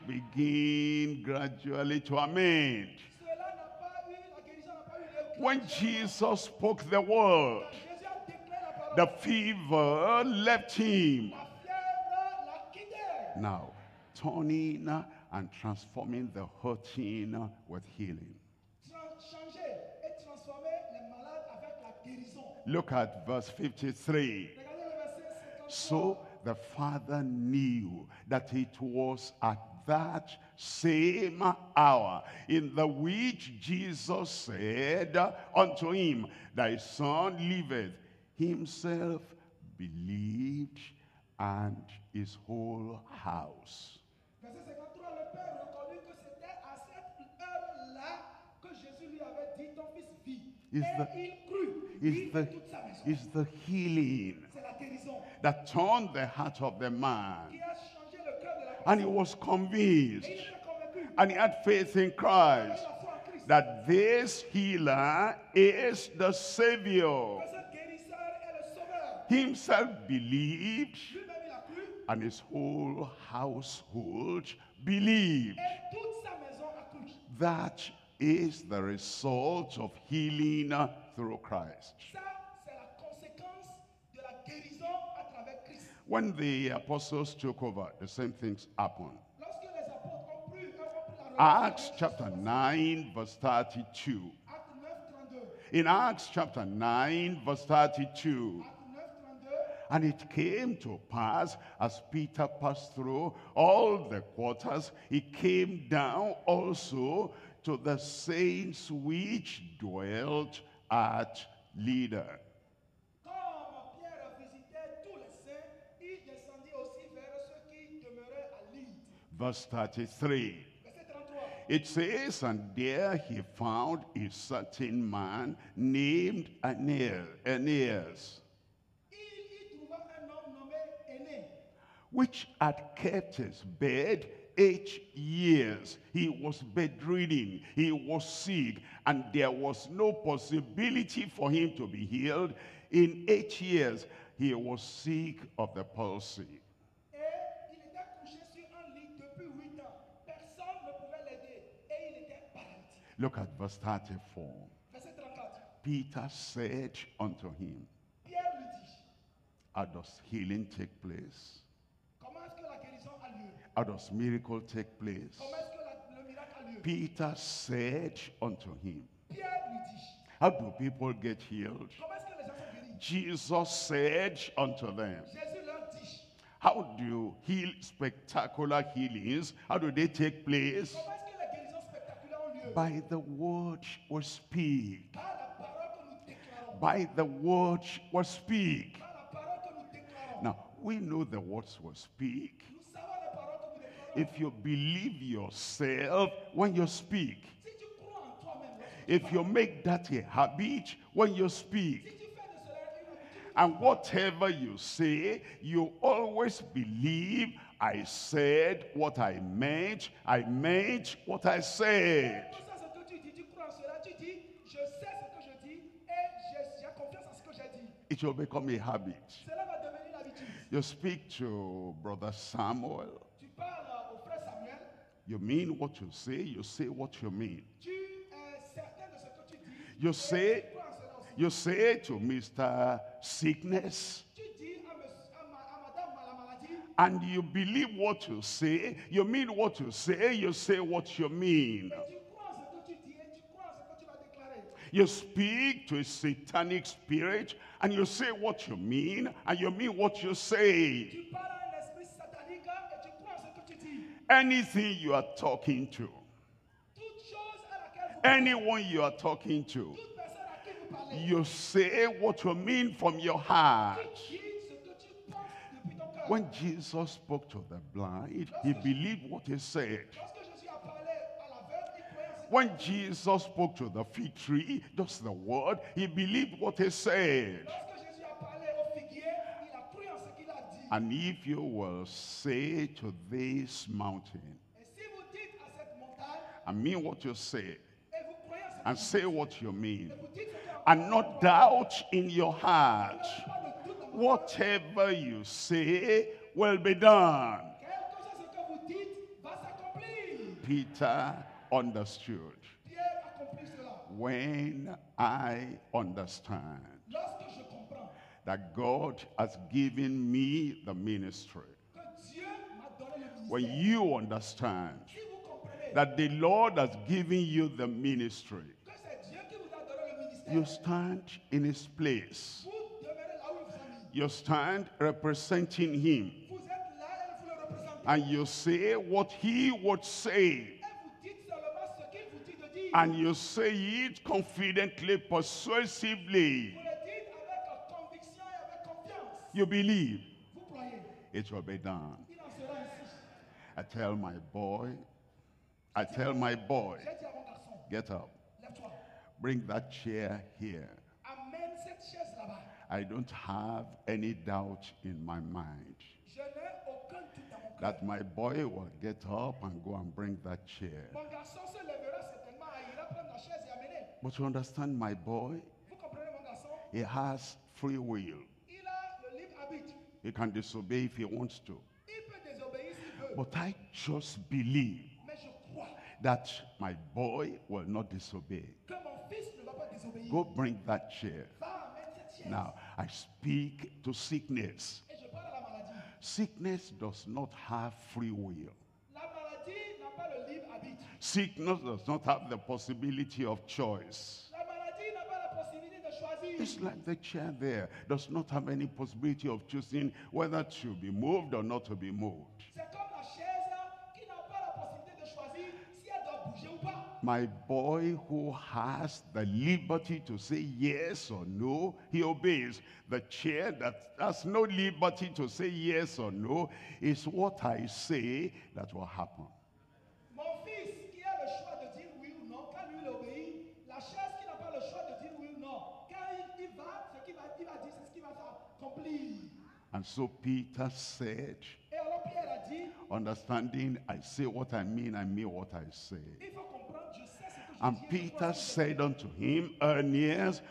begin gradually to amend. Cela n'a pas eu, la guérison n'a pas eu lieu. When Jesus spoke the word, Jésus a déclaré la parole. the fever left him. La fièvre l'a quitté. Now, turning and transforming the hurting with healing. Changer et transformer les malades avec la guérison. Look at verse 53. Regardez le verset 53. So the father knew that it was at that same hour in the which Jesus said unto him, thy son liveth. Himself believed, and his whole house. Verset 53, le père reconnut que c'était à cette heure-là que Jésus lui avait dit, ton fils vit. Is Et the- il crut. Is Il the, et toute sa maison. is the healing C'est la guérison that turned the heart of the man. qui a changé le cœur de la And he personne. was convinced, Et il était convaincu. and he had faith in Il Christ, a la foi en Christ. that this healer is the Savior. Que ce guérisseur est le sauveur. Himself believed, Lui-même il a cru. and his whole household believed. Et toute sa maison a cru. That is the result of healing through Christ. Ça, c'est la conséquence de la guérison à travers Christ. When the apostles took over, the same things happened. Lorsque les apôtres ont pris la Acts chapter 9, verse 32. Acte 9, 32. In Acts chapter 9, verse 32. Acte 9, 32. And it came to pass, as Peter passed through all the quarters, he came down also to the saints which dwelt at Lydda. Comme Pierre visitait tous les saints, il descendit aussi vers ceux qui demeuraient à Lydde. Verse 33. Verset 33. It says, and there he found a certain man named Aeneas, Il y trouva un homme nommé Aîné, which had kept his bed 8 years. He was bedridden, he was sick, and there was no possibility for him to be healed. In 8 years, he was sick of the palsy. et il était couché sur un lit depuis 8 ans. Personne ne pouvait l'aider et il était paralytique. Look at verse 34. Verset 34. Peter said unto him, Pierre lui dit, how does healing take place? comment est-ce que la guérison a lieu? How does miracle take place? Comment est-ce que le miracle a lieu? Peter said unto him, Pierre lui dit, how do people get healed? comment est-ce que les gens sont guéris? Jesus said unto them, Jésus leur dit, how do spectacular healings, how do they take place? comment est-ce que les guérisons spectaculaires ont lieu? By the word we speak. Par la parole que nous déclarons. By the word we speak. Par la parole que nous déclarons. Now, we know the words we speak. Nous savons les paroles que nous déclarons. If you believe yourself when you speak, Si tu crois en toi-même, lorsque if you make that a habit when you si speak, tu fais de cela une habitude, and whatever you say, you always believe, I said what I meant what I said. tout ça, ce que tu dis, tu crois en cela, tu dis, je sais ce que je dis et j'ai confiance en ce que j'ai dit. It will become a habit. Cela va devenir une habitude. You speak to Brother Samuel, Tu parles au frère Samuel, you mean what you say what you mean. tu es certain de ce que tu dis. You et say, tu crois en cela aussi. you say to Mr. Sickness, Tu dis à madame la maladie, and you believe what you say, you mean what you say what you mean. et tu crois en ce que tu dis et tu crois en ce que tu vas déclarer. You speak to a satanic spirit, and you say what you mean, and you mean what you say. Tu parles à un esprit satanique et tu crois en ce que tu dis. Anything you are talking to, Toute chose à laquelle vous anyone you are talking to, toute personne à qui vous parlez, you say what you mean from your heart. dis ce que tu penses depuis ton cœur. When Jesus spoke to the blind, he believed what he said. Lorsque Jésus a parlé à l'aveugle, il croyait en ce When Jesus spoke to the fig tree, just the word, he believed what he said. Lorsque Jésus a parlé au figuier, il a cru en ce qu'il a dit. And if you will say to this mountain, Et si vous dites à cette montagne, I mean what you say, et vous croyez en ce and que say what you mean, vous dites, ce que and not doubt in your heart, pas de doute dans votre cœur, whatever you say will be done. quelque chose ce que vous dites va s'accomplir. Peter understood. Pierre accomplit cela. When I understand Lorsque je comprends that God has given me the ministry, que Dieu m'a donné le when ministère, you understand si vous comprenez that the Lord has given you the ministry, que c'est Dieu qui vous a donné le ministère, you stand in his place. vous demeurez là où il vous a mis. You stand representing him, Vous êtes là et vous le représentez. and you say what he would say, Et vous dites seulement ce qu'il vous dit de dire. and you say it confidently, persuasively. Vous le dites avec conviction et avec confiance. You believe Vous croyez. it will be done. Il en sera ainsi. I tell my boy, I tell my boy, J'ai dit à mon garçon, get up, lève-toi. bring that chair here. Amène cette chaise là-bas. I don't have any doubt in my mind Je n'ai aucun doute dans mon cœur. that my boy will get up and go and bring that chair. Mon garçon se lèvera certainement, il ira prendre la chaise et amener. But you understand, my boy, Vous comprenez mon garçon? he has free will. Il a le libre arbitre. He can disobey if he wants to. Il peut désobéir s'il veut. But I just believe Mais je crois that my boy will not disobey. que mon fils ne va pas désobéir. Go bring that chair. Va amener cette chaise. Now, I speak to sickness. Et je parle à la maladie. Sickness does not have free will. La maladie n'a pas le libre arbitre. Sickness does not have the possibility of choice. La maladie n'a pas la possibilité de choisir. It's like the chair there does not have any possibility of choosing whether to be moved or not to be moved. C'est comme la chaise qui n'a pas la possibilité de choisir si elle doit bouger ou pas. My boy who has the liberty to say yes or no, he obeys. The chair that has no liberty to say yes or no is what I say that will happen. Mon fils qui a le choix de dire oui ou non, quand lui il obéit, la chaise qui n'a pas le choix de dire oui ou non, quand il va, ce qu'il va, il va dire, c'est ce qui va s'accomplir. And so Peter said, Et alors Pierre a dit, understanding, I say what I mean what I say. il faut comprendre, je sais ce que je And dis. et je Peter crois ce que je said unto him, Aeneas,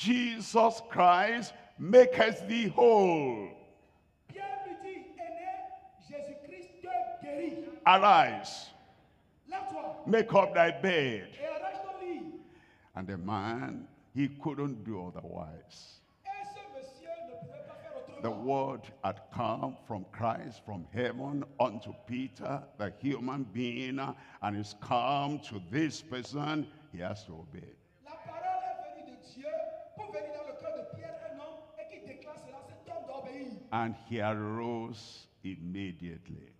Jesus Christ maketh thee whole. dis. Pierre lui dit, aîné, Jésus-Christ te guérit. Arise, Lève-toi make up thy bed. et arrache ton lit. And the man, he couldn't do otherwise. Et ce monsieur ne pouvait pas faire The autrement. word had come from Christ, from heaven, unto Peter, the human being, and it's come to this person, he has to obey. La parole est venue de Dieu pour venir dans le cœur de Pierre, un homme, et qui déclare cela, cet homme d'obéir. And he arose immediately.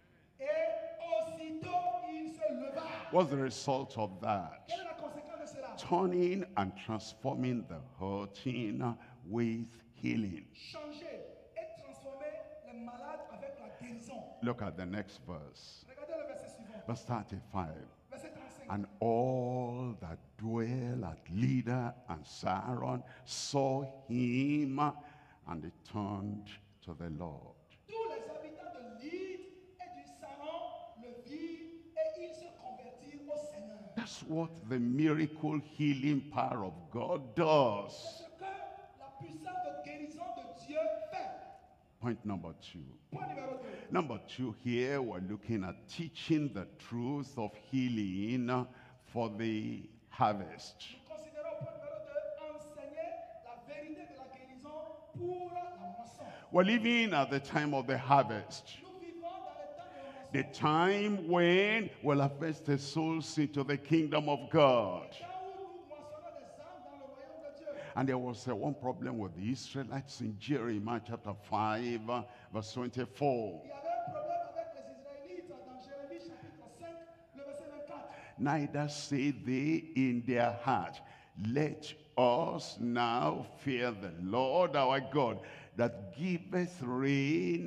Et aussitôt il se leva. What's the result of that? Quelle est la conséquence de cela? Turning and transforming the hurting with healing. Changer et transformer les malades avec la guérison. Look at the next verse. Regardez le verset suivant. Verse 35. Verset 35. And all that dwell at Lydda and Saron saw him, and they turned to the Lord. Tous les habitants de Lydde et du Saron le virent et ils se convertirent au Seigneur. That's what the miracle healing power of God does. C'est ce que la puissance de guérison de Dieu fait. Point number 2. Point numéro 2. Number 2, here we're looking at teaching the truth of healing for the harvest. Nous considérons point numéro 2, enseigner la vérité de la guérison pour la moisson. We're living at the time of the harvest. Nous vivons dans le temps de la moisson. The time when we'll harvest the souls into the kingdom of God. Temps où nous moissonnons des âmes dans le royaume de Dieu. And there was one problem with the Israelites in Jeremiah chapter 5, verse 24. Il y avait un problème avec les Israélites dans Jérémie chapitre 5, le verset 24. neither say they in their heart, let us now fear the Lord our God, that giveth rain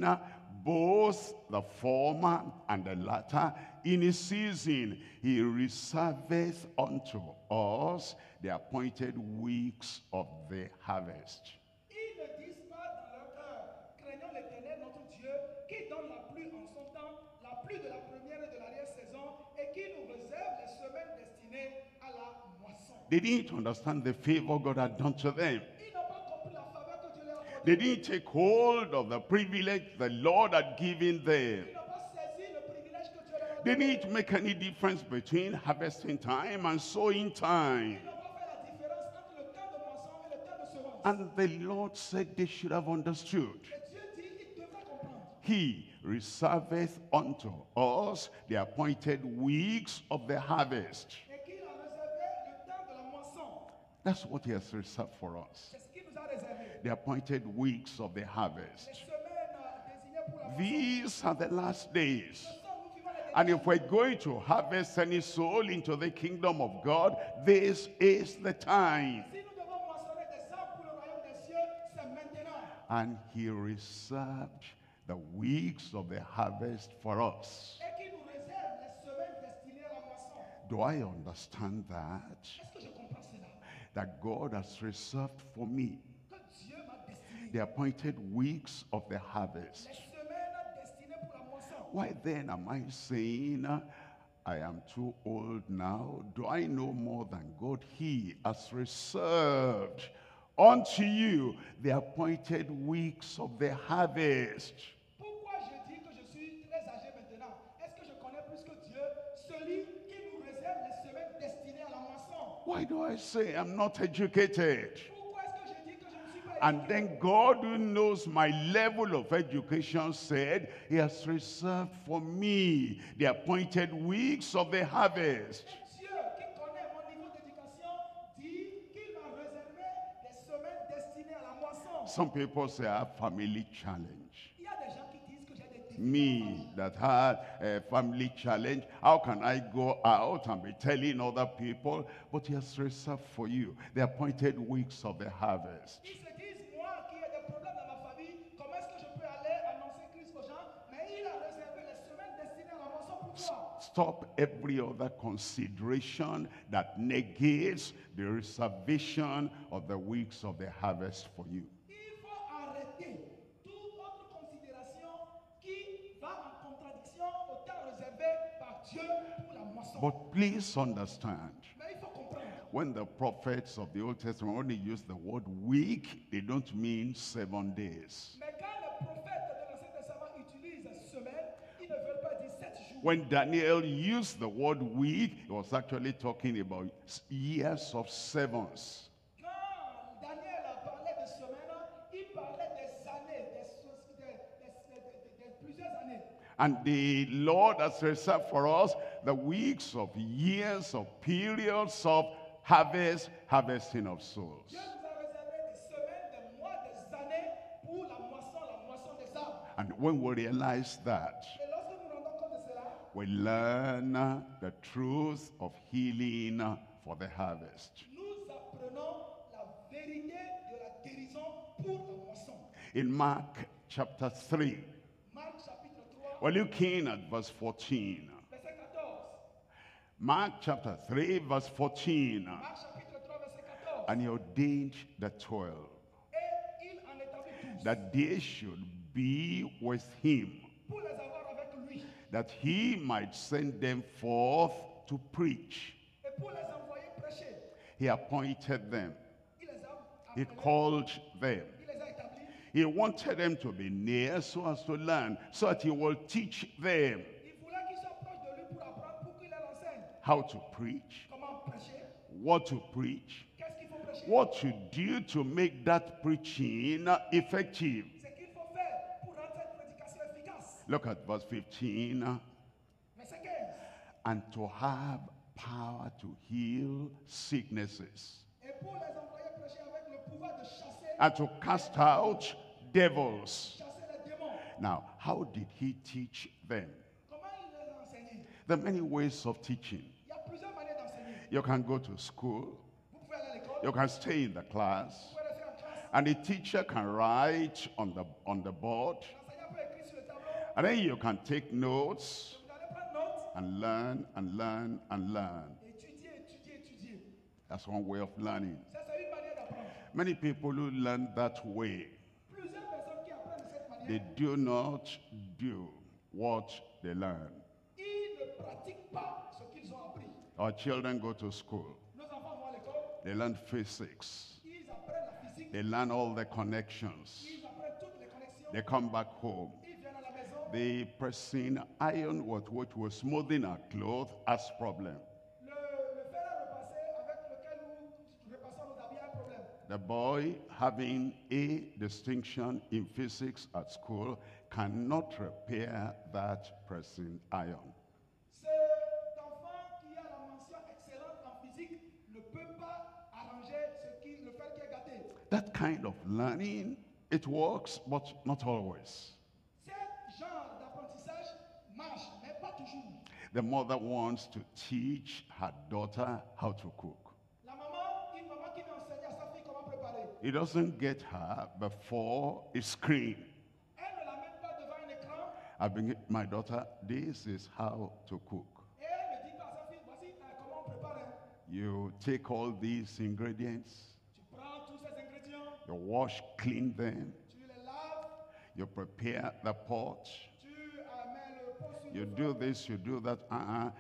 both the former and the latter in his season. He reserveth unto us the appointed weeks of the harvest. Ils ne disent pas dans leur cœur, craignons l'Éternel notre Dieu, qui donne la pluie en son temps, la pluie de la première et de l'arrière-saison, et qui nous réserve les semaines destinées à la moisson. They didn't understand the favor God had done to them. Ils n'ont pas compris la faveur que Dieu leur a accordée. They didn't take hold of the privilege the Lord had given them. Ils n'ont pas saisi le privilège que Dieu leur a They donné. didn't make any difference between harvesting time and sowing time. Ils n'ont pas fait la différence entre le temps de moisson et le temps de semence. And the Lord said they should have understood. Et Dieu dit, ils devraient comprendre. He reserveth unto us the appointed weeks of the harvest. Et qu'il a réservé le temps de la moisson. That's what he has reserved for us. C'est ce qu'il nous a réservé. The appointed weeks of the harvest. Les semaines désignées pour la moisson. These are the last days. Ce sont nous qui vivons les And if we're going to harvest any soul into the kingdom of God, this is the time. Si nous devons moissonner des âmes pour le royaume des cieux, c'est maintenant. And he reserved the weeks of the harvest for us. Et qui nous réserve les semaines destinées à la moisson. Do I understand that? Est-ce que je comprends cela? That God has reserved for me Que Dieu m'a destiné the appointed weeks of the harvest. les semaines destinées pour la moisson. Why then am I saying, I am too old now? Do I know more than God? He has reserved unto you the appointed weeks of the harvest. Pourquoi je dis que je suis très âgé maintenant? Est-ce que je connais plus que Dieu? Celui qui nous réserve les semaines destinées à la moisson. Why do I say I'm not educated? Pourquoi est-ce que je dis que je ne suis pas And éduqué? then God, who knows my level of education, said, He has reserved for me the appointed weeks of the harvest. Et Dieu qui connaît mon niveau d'éducation dit qu'il m'a réservé les semaines destinées à la moisson. Some people say, I have family challenge. Il y a des gens qui disent que j'ai des défis. Me that had a family challenge, how can I go out and be telling other people? But He has reserved for you the appointed weeks of the harvest. Ils se disent, moi qui ai des problèmes dans ma famille, comment est-ce que je peux aller annoncer Christ aux gens? Mais il a réservé les semaines destinées à la moisson pour toi. Stop every other consideration that negates the reservation of the weeks of the harvest for you. Il faut arrêter toute autre considération qui va en contradiction au temps réservé par Dieu pour la moisson. But please understand, Mais il faut comprendre. when the prophets of the Old Testament only use the word week, they don't mean 7 days. Mais quand les prophètes de l'Ancien Testament utilisent semaine, ils ne veulent pas dire 7 jours. When Daniel used the word week, he was actually talking about years of sevens. Quand Daniel a parlé de semaine, il parlait des années, des plusieurs années. And the Lord has reserved for us the weeks of years, of periods of harvesting of souls. Dieu nous a réservé des semaines, des mois, des années pour la moisson des âmes. And when we realize that, Et lorsque nous nous rendons compte de cela, we learn the truth of healing for the harvest. nous apprenons la vérité de la guérison pour la moisson. In Mark chapter 3, Marc chapitre 3, we're looking at verse 14. verset 14. Mark chapter 3, verse 14. Marc chapitre 3, verset 14. And He ordained the 12, Et il en établit 12 that they should be with Him, pour les avoir avec lui that He might send them forth to preach. et pour les envoyer prêcher. He appointed them. Il les a He appelés, called them. il les a établis. He wanted them to be near so as to learn, so that He will teach them Il voulait qu'ils soient proches de lui pour apprendre, pour qu'il leur enseigne how to preach, comment prêcher, what to preach, qu'est-ce qu'il faut prêcher, what to do to make that preaching effective. ce qu'il faut faire pour rendre cette prédication efficace. Look at verse 15. Verset 15. And to have power to heal sicknesses, Et pour les envoyer prêcher avec le pouvoir de chasser, and to cast out devils. chasser les démons. Now, how did He teach them? Comment il les a enseignés? There are many ways of teaching. Il y a plusieurs You can go to school. Vous pouvez aller à l'école. You can stay in the class. Vous pouvez rester en classe. And the teacher can write on the board. L'enseignant peut écrire sur le tableau. And then you can take notes Vous allez prendre note. and learn and learn and learn. Étudier, étudier, étudier. That's one way of learning. Ça, c'est une manière d'apprendre. Many people who learn that way, Plusieurs personnes qui apprennent de cette manière, they do not do what they learn. ils ne pratiquent pas ce qu'ils ont appris. Our children go to school. Nos enfants vont à l'école, They learn physics. ils apprennent la physique, They learn all the connections. ils apprennent toutes les connexions, They come back home. ils viennent à la maison. The pressing iron with which we're smoothing our clothes has problem. Le fer à repasser avec lequel nous repassons nos habits a un problème. The boy having a distinction in physics at school cannot repair that pressing iron. Cet enfant qui a la mention excellente en physique ne peut pas arranger le fer qui est gâté. That kind of learning, it works, but not always. Ce genre d'apprentissage marche, mais pas toujours. The mother wants to teach her daughter how to cook. La maman, une maman qui veut enseigner à sa fille comment préparer. It doesn't get her before a screen. Elle ne l'amène pas devant un écran I bring my daughter, this is how to cook. et elle ne dit pas à sa fille, voici comment on prépare. You take all these ingredients, Tu prends tous ces ingrédients, you wash, clean them, tu les laves, you prepare the pot, tu mets le pot sur you le do feu. this, you do that.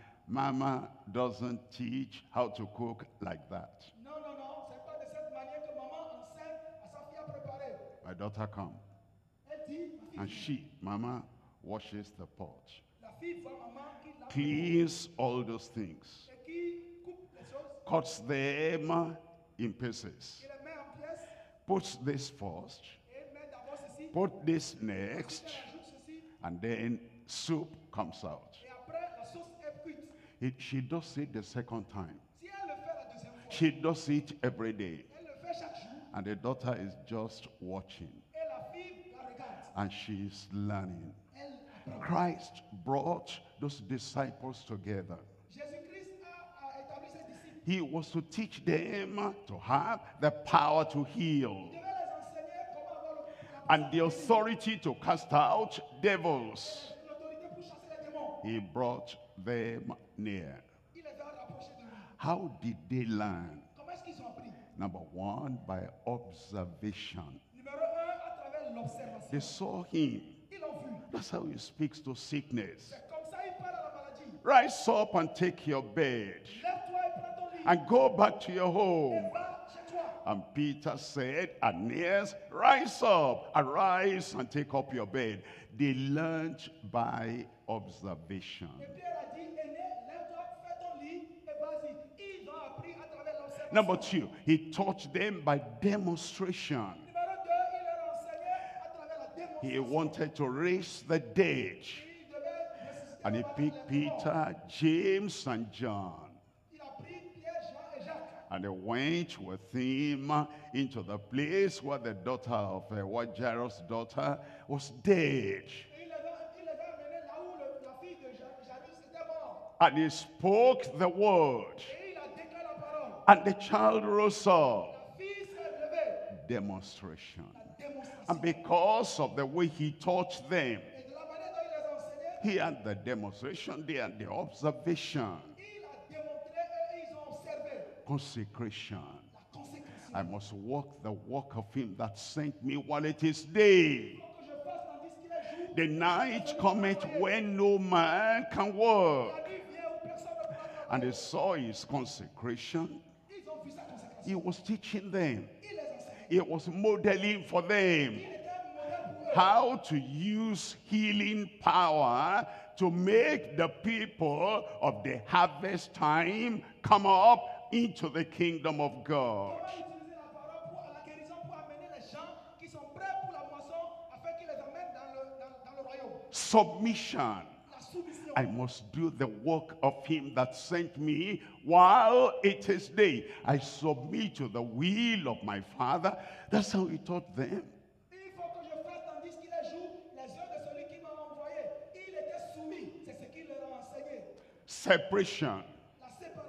Mama doesn't teach how to cook like that. Non, non, non, c'est pas de cette manière que maman enseigne à sa fille à préparer. My daughter come, Elle dit, ma and fille, mama, washes the pot, la fille voit maman qui lave cleans all those things, et qui coupe les choses, cuts them in pieces, qui les met en pièces puts this first, et met d'abord ceci, put this ensuite next, elle ajoute ceci and then soup comes out. et après la sauce est cuite. She does it the second time. Si elle le fait la deuxième fois, She does it every day. elle le fait chaque jour And the daughter is just watching. et la fille la regarde. And she's learning. Elle apprend. Christ brought those disciples together. Jésus-Christ a établi ses disciples. He was to teach them to have the power to heal Il devait les enseigner comment avoir and the authority to cast out devils. l'autorité pour chasser les démons. He brought them near. Il les a rapprochés de lui. How did they learn? Comment est-ce qu'ils ont appris? Number one, by observation. Numéro 1, à travers l'observation. They saw him. Ils l'ont vu. That's how he speaks to sickness. C'est comme ça il parle à la maladie. Rise up and take your bed Lève-toi et prends ton lit. and go back to your Et home. va chez toi. And Peter said, Aeneas, rise up, arise and take up your bed. They learned by observation. Et Pierre a dit, aîné, lève-toi, fais ton lit et vas-y. Ils ont appris à travers l'observation. Number two, he taught them by demonstration. Numéro 2, il leur a enseigné à travers la He démonstration. wanted to raise the dead. Il devait ressusciter And he les picked morts. Peter, James, and John. Il a pris Pierre, Jean et Jacques. And they went with him into the place where the daughter of Jairus' daughter was dead. Et il les a amenés là où la fille de Jairus était morte. And he spoke the word. Et il a déclaré la parole. And the child rose up. La fille s'est levée. Demonstration. La démonstration. And because of the way he taught them, Et de la manière dont il les a enseignés, he had the demonstration, they had the observation. il a démontré et ils ont observé Consecration. la consécration. I must walk the walk of him that sent me while it is day. Il faut que je fasse tandis qu'il est jour. The night cometh when no man can work. La nuit vient où personne ne pourra And travailler. they saw his consecration. Ils ont vu sa consécration. He was teaching them. Il les enseignait. He was modeling for them Il était un modèle pour eux. how to use healing power to make the people of the harvest time come up into the kingdom of God. Comment utiliser la parole pour la guérison pour amener les gens qui sont prêts pour la moisson afin qu'ils les amènent dans le royaume. Submission. La soumission. I must do the work of him that sent me while it is day. I submit to the will of my Father. That's how he taught them. Il faut que je fasse tandis qu'il est jour les œuvres de celui qui m'a envoyé. Il était soumis. C'est ce qu'il leur a enseigné. Separation. La séparation.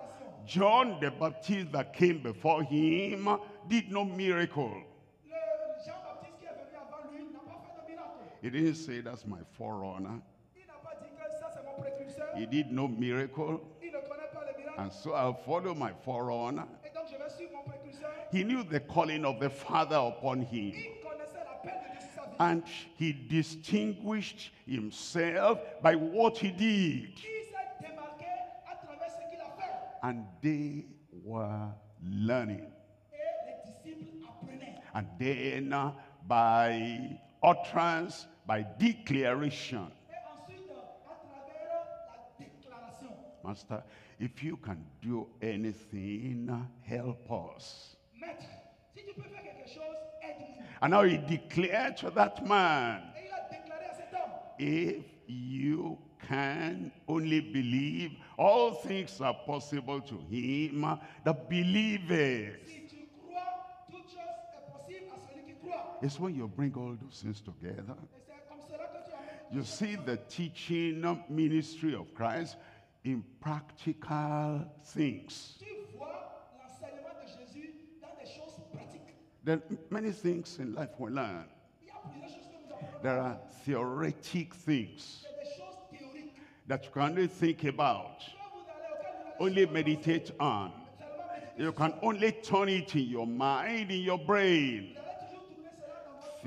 John the Baptist that came before him did no miracle. Le Jean-Baptiste qui est venu avant lui n'a pas fait de miracle. He didn't say, that's my forerunner. Il n'a pas dit que ça c'est mon précurseur. He did no miracle, Il ne connaît pas les miracles. and so I'll follow my forerunner. Et donc je vais suivre mon précurseur. He knew the calling of the Father upon him. Il connaissait l'appel de Dieu sur sa vie. And he distinguished himself by what he did. Il s'est démarqué à travers ce qu'il a fait. And they were learning. Et les disciples apprenaient. And then by utterance, by declaration. Et ensuite, à travers la déclaration. Master, if you can do anything, help us. Maître, si tu peux faire quelque chose, aide-nous. And now he declared to that man, Et il a déclaré à cet homme, if you can only believe, all things are possible to him that believeth. si tu crois, toute chose est possible à celui qui croit. It's when you bring all those things together. Et c'est comme cela que tu amènes. You see the teaching ministry of Christ in practical things. Tu vois l'enseignement de Jésus dans des choses pratiques. There are many things in life we learn. Il y a plusieurs choses que nous apprenons. There are theoretic things C'est des choses théoriques. that you can only think about, Que vous allez, auxquelles vous allez only meditate on. seulement méditer. You can only turn it in your mind, in your brain. Vous allez toujours tourner cela dans votre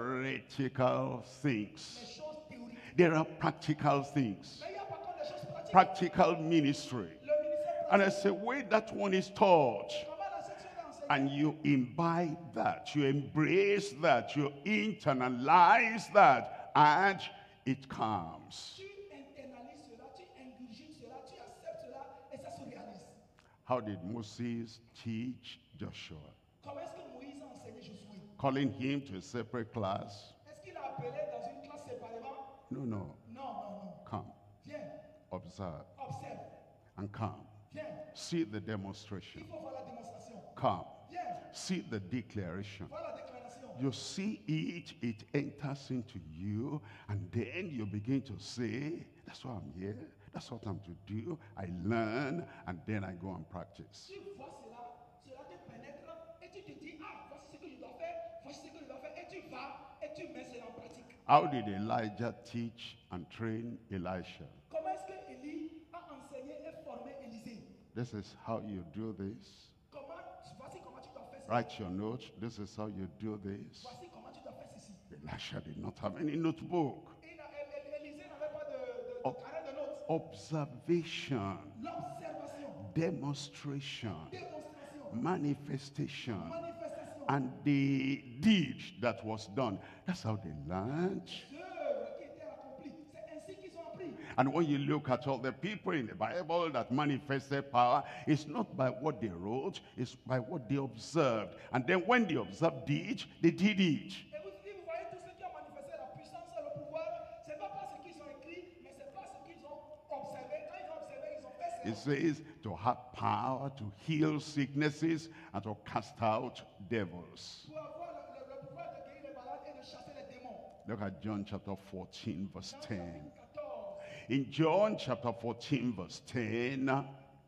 Theoretical things. les choses théoriques. There are practical things. Mais il y a par contre des choses pratiques. Practical ministry. Le ministère And it's the way that one is taught. comment dans cette chose d'enseignement. And you imbibe that, you embrace that, you internalize that, and it comes. Tu internalises cela, tu ingurgites cela, tu acceptes cela et ça se réalise. How did Moses teach Joshua? Comment est-ce que Moïse a enseigné Josué? Calling him to a separate class? Est-ce qu'il a appelé dans une classe séparément? No, no. Non, non, non. Come, Viens, observe, observe. and come. Viens, See the il demonstration. faut voir la démonstration. Come, Viens, see the declaration. voir la déclaration. You see it, it enters into you, and then you begin to say, that's why I'm here, that's what I'm to do. I learn, and then I go and practice. Tu vois cela, cela te pénètre et tu te dis, ah, voici ce que je dois faire, voici ce que je dois faire, et tu vas et tu mets cela en pratique. How did Elijah teach and train Elisha? Comment est-ce que Élie a enseigné et formé Élisée? This is how you do this. Comment, voici comment tu dois faire ceci. Write your notes. This is how you do this. Voici comment tu dois faire ceci. Elisha did not have any notebook. Élisée n'avait pas de Ob- carnet de notes. Observation, L'observation, demonstration, démonstration, manifestation, manifestation, and the deed that was done. That's how they learned. l'œuvre qui était accomplie. C'est ainsi qu'ils ont appris. And when you look at all the people in the Bible that manifested power, it's not by what they wrote, it's by what they observed. And then when they observed it, they did it. Et vous voyez tous ceux qui ont manifesté la puissance et le pouvoir, c'est pas parce qu'ils ont écrit, mais c'est parce qu'ils ont observé. Quand ils ont observé, ils ont fait It cela. says to have power to heal sicknesses and to cast out devils. Pour avoir le pouvoir de guérir les malades et de chasser les démons. Look at John chapter 14, verse Jean 10. chapitre 14. In John chapter 14, verse 10, Jean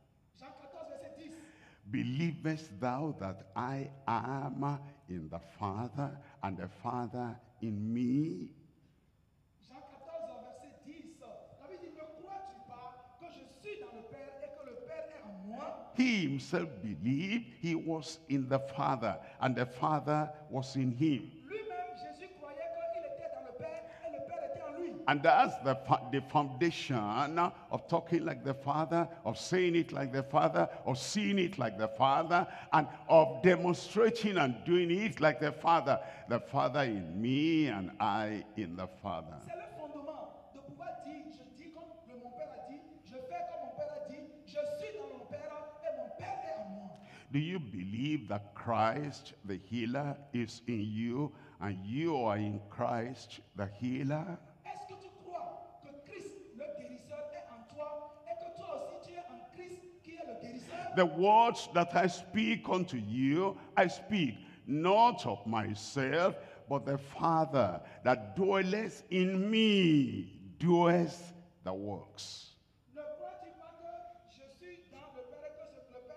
14, verset 10. believest thou that I am in the Father and the Father in me? Jean 14, verset 10. La Bible dit, ne crois-tu pas que je suis dans le Père et que le Père est en moi? He himself believed he was in the Father and the Father was in him. Lui-même, Jésus croyait qu'il était dans le Père et le Père était en lui. And that's the foundation of talking like the Father, of saying it like the Father, of seeing it like the Father, and of demonstrating and doing it like the Father. The Father in me and I in the Father. C'est le fondement de pouvoir dire, je dis comme mon Père a dit, je fais comme mon Père a dit, je suis dans mon Père et mon Père est en moi. Do you believe that Christ, the healer, is in you and you are in Christ, the healer? Est-ce que tu crois que Christ, le guérisseur, est en toi et que toi aussi tu es en Christ qui est le guérisseur? The words that I speak unto you, I speak not of myself, but the Father that dwelleth in me doeth the works. Ne crois-tu pas que je suis dans le Père et que le Père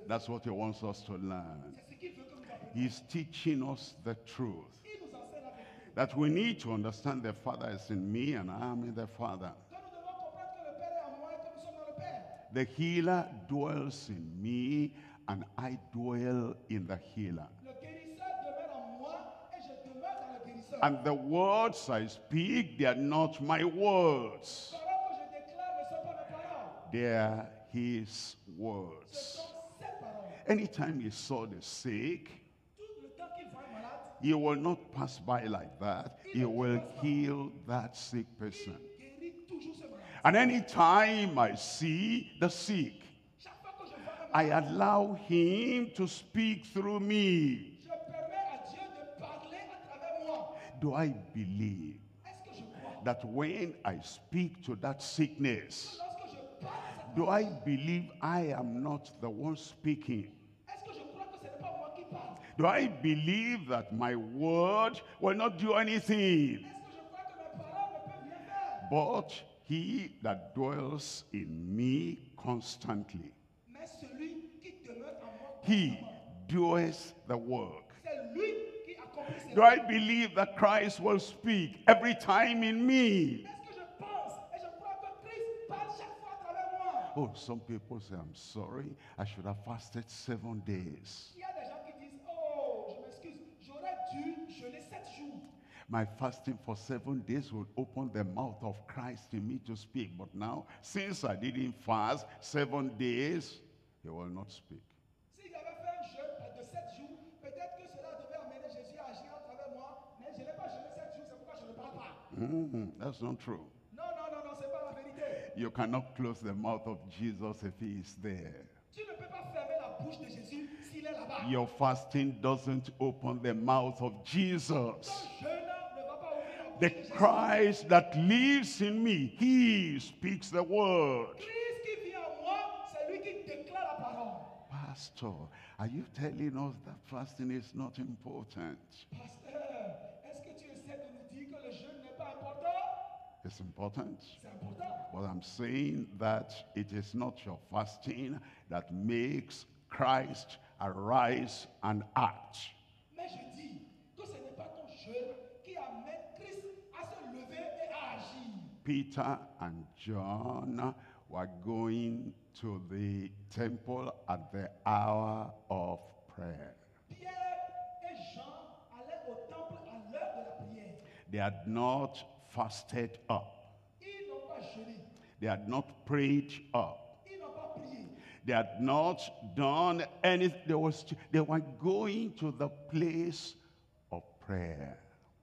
That's what he wants us to learn. C'est ce qu'il veut que nous apprenions. He's teaching us the truth. Il nous enseigne la vérité. That we need to understand the Father is in me and I am in the Father. Que nous devons comprendre que le Père est en moi et que nous sommes dans le Père. The healer dwells in me and I dwell in the healer. Le guérisseur demeure en moi et je demeure dans le guérisseur. And the words I speak, they are not my words. Les paroles que je déclare ne sont pas mes paroles. They are his Ce words. sont ses paroles. Anytime he saw the sick, Tout le temps qu'il voit un malade, he will not pass by like that. He will heal that sick person. il guérit toujours ce malade. And anytime I see the sick, Chaque fois que je vois un I malade, allow him to speak through me. je permets à Dieu de parler à travers moi. Do I believe Est-ce que je crois? that when I speak to that sickness, Lorsque je parle à cette do I believe I am not the one speaking? est-ce que je crois que ce n'est pas moi qui parle? Do I believe that my word will not do anything? Est-ce que je crois que mes paroles ne peuvent rien faire? But he that dwells in me constantly, Mais celui qui demeure en moi, he doeth the work. c'est lui qui accomplit ses Do I believe that Christ will speak every time in me? Est-ce que je pense et je crois que Christ parle chaque fois à travers moi? Oh, some people say, I'm sorry, I should have fasted 7 days. Il y a des gens qui disent, oh, je m'excuse, j'aurais dû jeûner 7 jours. My fasting for 7 days will open the mouth of Christ in me to speak. But now, since I didn't fast 7 days, he will not speak. Si j'avais fait un jeûne de 7 jours, peut-être que cela devait amener Jésus à agir à travers moi, mais je n'ai pas jeûné 7 jours, c'est pourquoi je ne parle pas. That's not true. Non, non, non, non, c'est pas la vérité. You cannot close the mouth of Jesus if he is there. Tu ne peux pas fermer la bouche de Jésus s'il est là-bas. Your fasting doesn't open the mouth of Jesus. Ton jeûne ne va pas ouvrir la bouche The de Jésus. Christ that lives in me, he speaks the word. Christ qui vit en moi, c'est lui qui déclare la parole. Pastor, are you telling us that fasting is not important? Pasteur, est-ce que tu essaies de nous dire que le jeûne n'est pas important? It's important. C'est important. But I'm saying that it is not your fasting that makes Christ arise and act. Mais je dis que ce n'est pas ton jeûne qui amène Christ à se lever et à agir. Peter and John were going to the temple at the hour of prayer. Pierre et Jean allaient au temple à l'heure de la prière. They had not fasted up. Ils n'ont pas jeûné. They had not prayed up. Ils n'ont pas prié. They had not done anything. They were going to the place of prayer.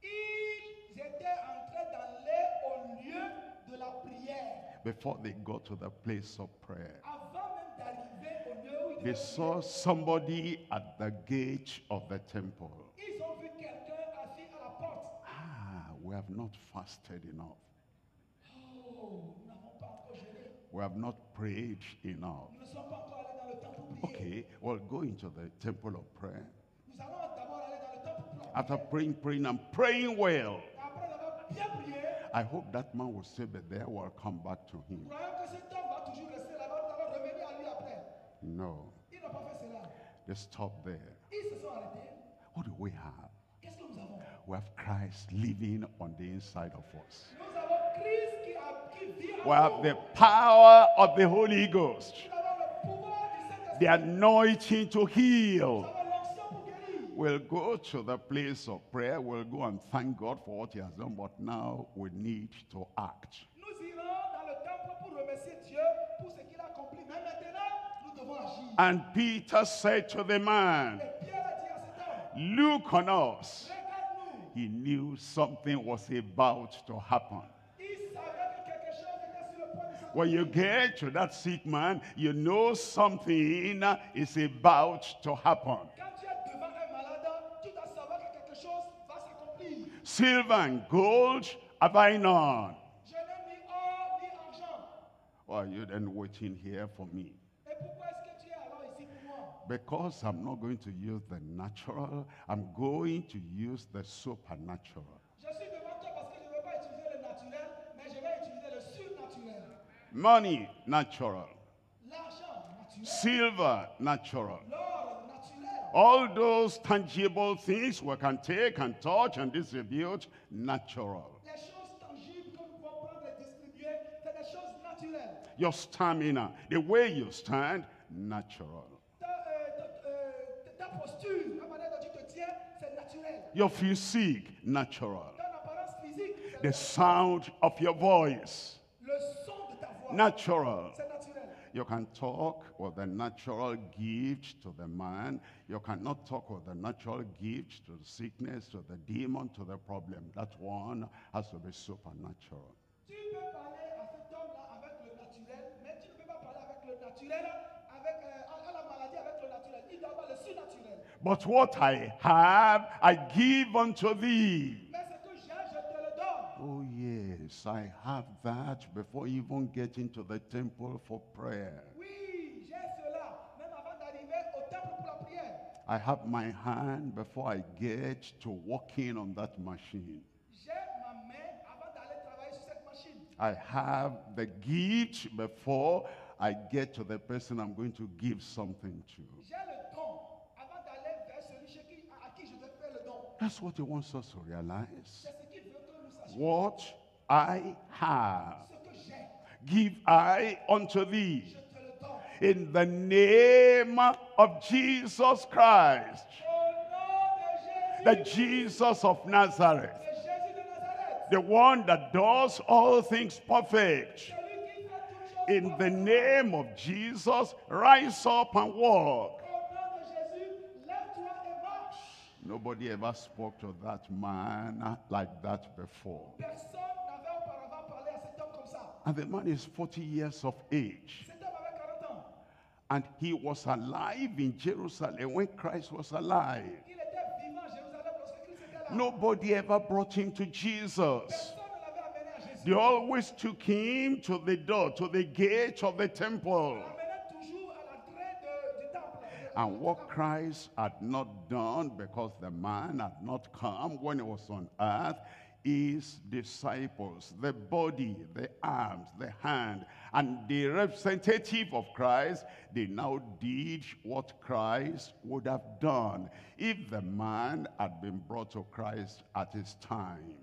Ils étaient entrés d'aller au lieu de la prière. Before they got to the place of prayer, Avant même d'arriver au lieu où ils they devaient saw prier, somebody at the gate of the temple. ils ont vu quelqu'un assis à la porte. We have not fasted enough. Oh, nous n'avons pas encore jeûné. We have not prayed enough. Nous ne sommes pas encore allés dans le temple pour prier. Okay, well, go into the temple of prayer. Nous allons d'abord aller dans le temple pour After prier. praying and praying well, Après avoir bien prié, I hope that man will still be there. We'll come back to him. croyons que cet homme va toujours rester là-bas, nous allons revenir à lui après. No, Ils n'ont pas fait cela. they stopped there. Ils se sont arrêtés. What do we have? Qu'est-ce que nous avons? We have Christ living on the inside of us. Nous avons Christ qui vit en We have nous. the power of the Holy Ghost, Nous avons le pouvoir du Saint-Esprit. the anointing to heal. Nous avons l'onction pour guérir. We'll go to the place of prayer. We'll go and thank God for what he has done. But now we need to act. Nous irons dans le temple pour remercier Dieu pour ce qu'il a accompli. Mais maintenant, nous devons agir. And Peter said to the man, Et Pierre a dit à cet homme, look on us. regarde-nous. He knew something was about to happen. Il savait que quelque chose était sur le point de s'accomplir. When you get to that sick man, you know something is about to happen. Quand tu es devant un malade, tu dois savoir que quelque chose va s'accomplir. Silver and gold have I none. Je n'ai ni or ni argent. Why are you then waiting here for me? Et pourquoi est-ce que tu es alors ici pour moi? Because I'm not going to use the natural, I'm going to use the supernatural. Je suis devant toi parce que je ne veux pas utiliser le naturel, mais je vais utiliser le surnaturel. Money, natural. L'argent naturel. Silver, natural. L'or, naturel. All those tangible things we can take and touch and distribute, natural. Les choses tangibles que nous pouvons prendre et distribuer, c'est des choses naturelles. Your stamina, the way you stand, natural. Ta posture, la manière dont tu te tiens, c'est naturel. Your physique, natural. Ton apparence physique, c'est The sound of your voice, le son de ta voix. natural. C'est naturel. You can talk with the natural gift to the man. You cannot talk with the natural gift to the sickness, to the demon, to the problem. That one has to be supernatural. Tu peux parler à cet homme-là avec le naturel, mais tu ne peux pas parler avec le naturel, à la maladie avec le naturel. Il doit avoir le surnaturel. But what I have, I give unto thee. Mais ce que j'ai, je te le donne. Oh yes, I have that before even getting to the temple for prayer. Oui, j'ai cela, même avant d'arriver au temple pour la prière. I have my hand before I get to walking on that machine. J'ai ma main avant d'aller travailler sur cette machine. I have the gift before I get to the person I'm going to give something to. J'ai le don avant d'aller vers celui à qui je vais faire le don. That's what he wants us to realize. C'est ce qu'il veut que nous sachions. What I have, Ce que j'ai, give I unto thee. je te le donne. In the name of Jesus Christ, Au nom de the Jésus, Jesus of Nazareth, de Jésus de Nazareth, the one that does all things perfect. celui qui fait toutes choses In the parfaitement. name of Jesus, rise up and walk. Au nom de Jésus, lève-toi et marche. Nobody ever spoke to that man like that before. Personne n'avait auparavant parlé à cet homme comme ça. And the man is 40 years of age. Cet homme avait 40 ans. And he was alive in Jerusalem when Christ was alive. Il était vivant à Jérusalem lorsque Christ était là. Nobody ever brought him to Jesus. Personne ne l'avait amené à Jésus. They always took him to the door, to the gate of the temple. L'amenait toujours à l'entrée du temple. And what Christ had not done, because the man had not come when he was on earth, his disciples, the body, the arms, the hand, and the representative of Christ, they now did what Christ would have done if the man had been brought to Christ at his time.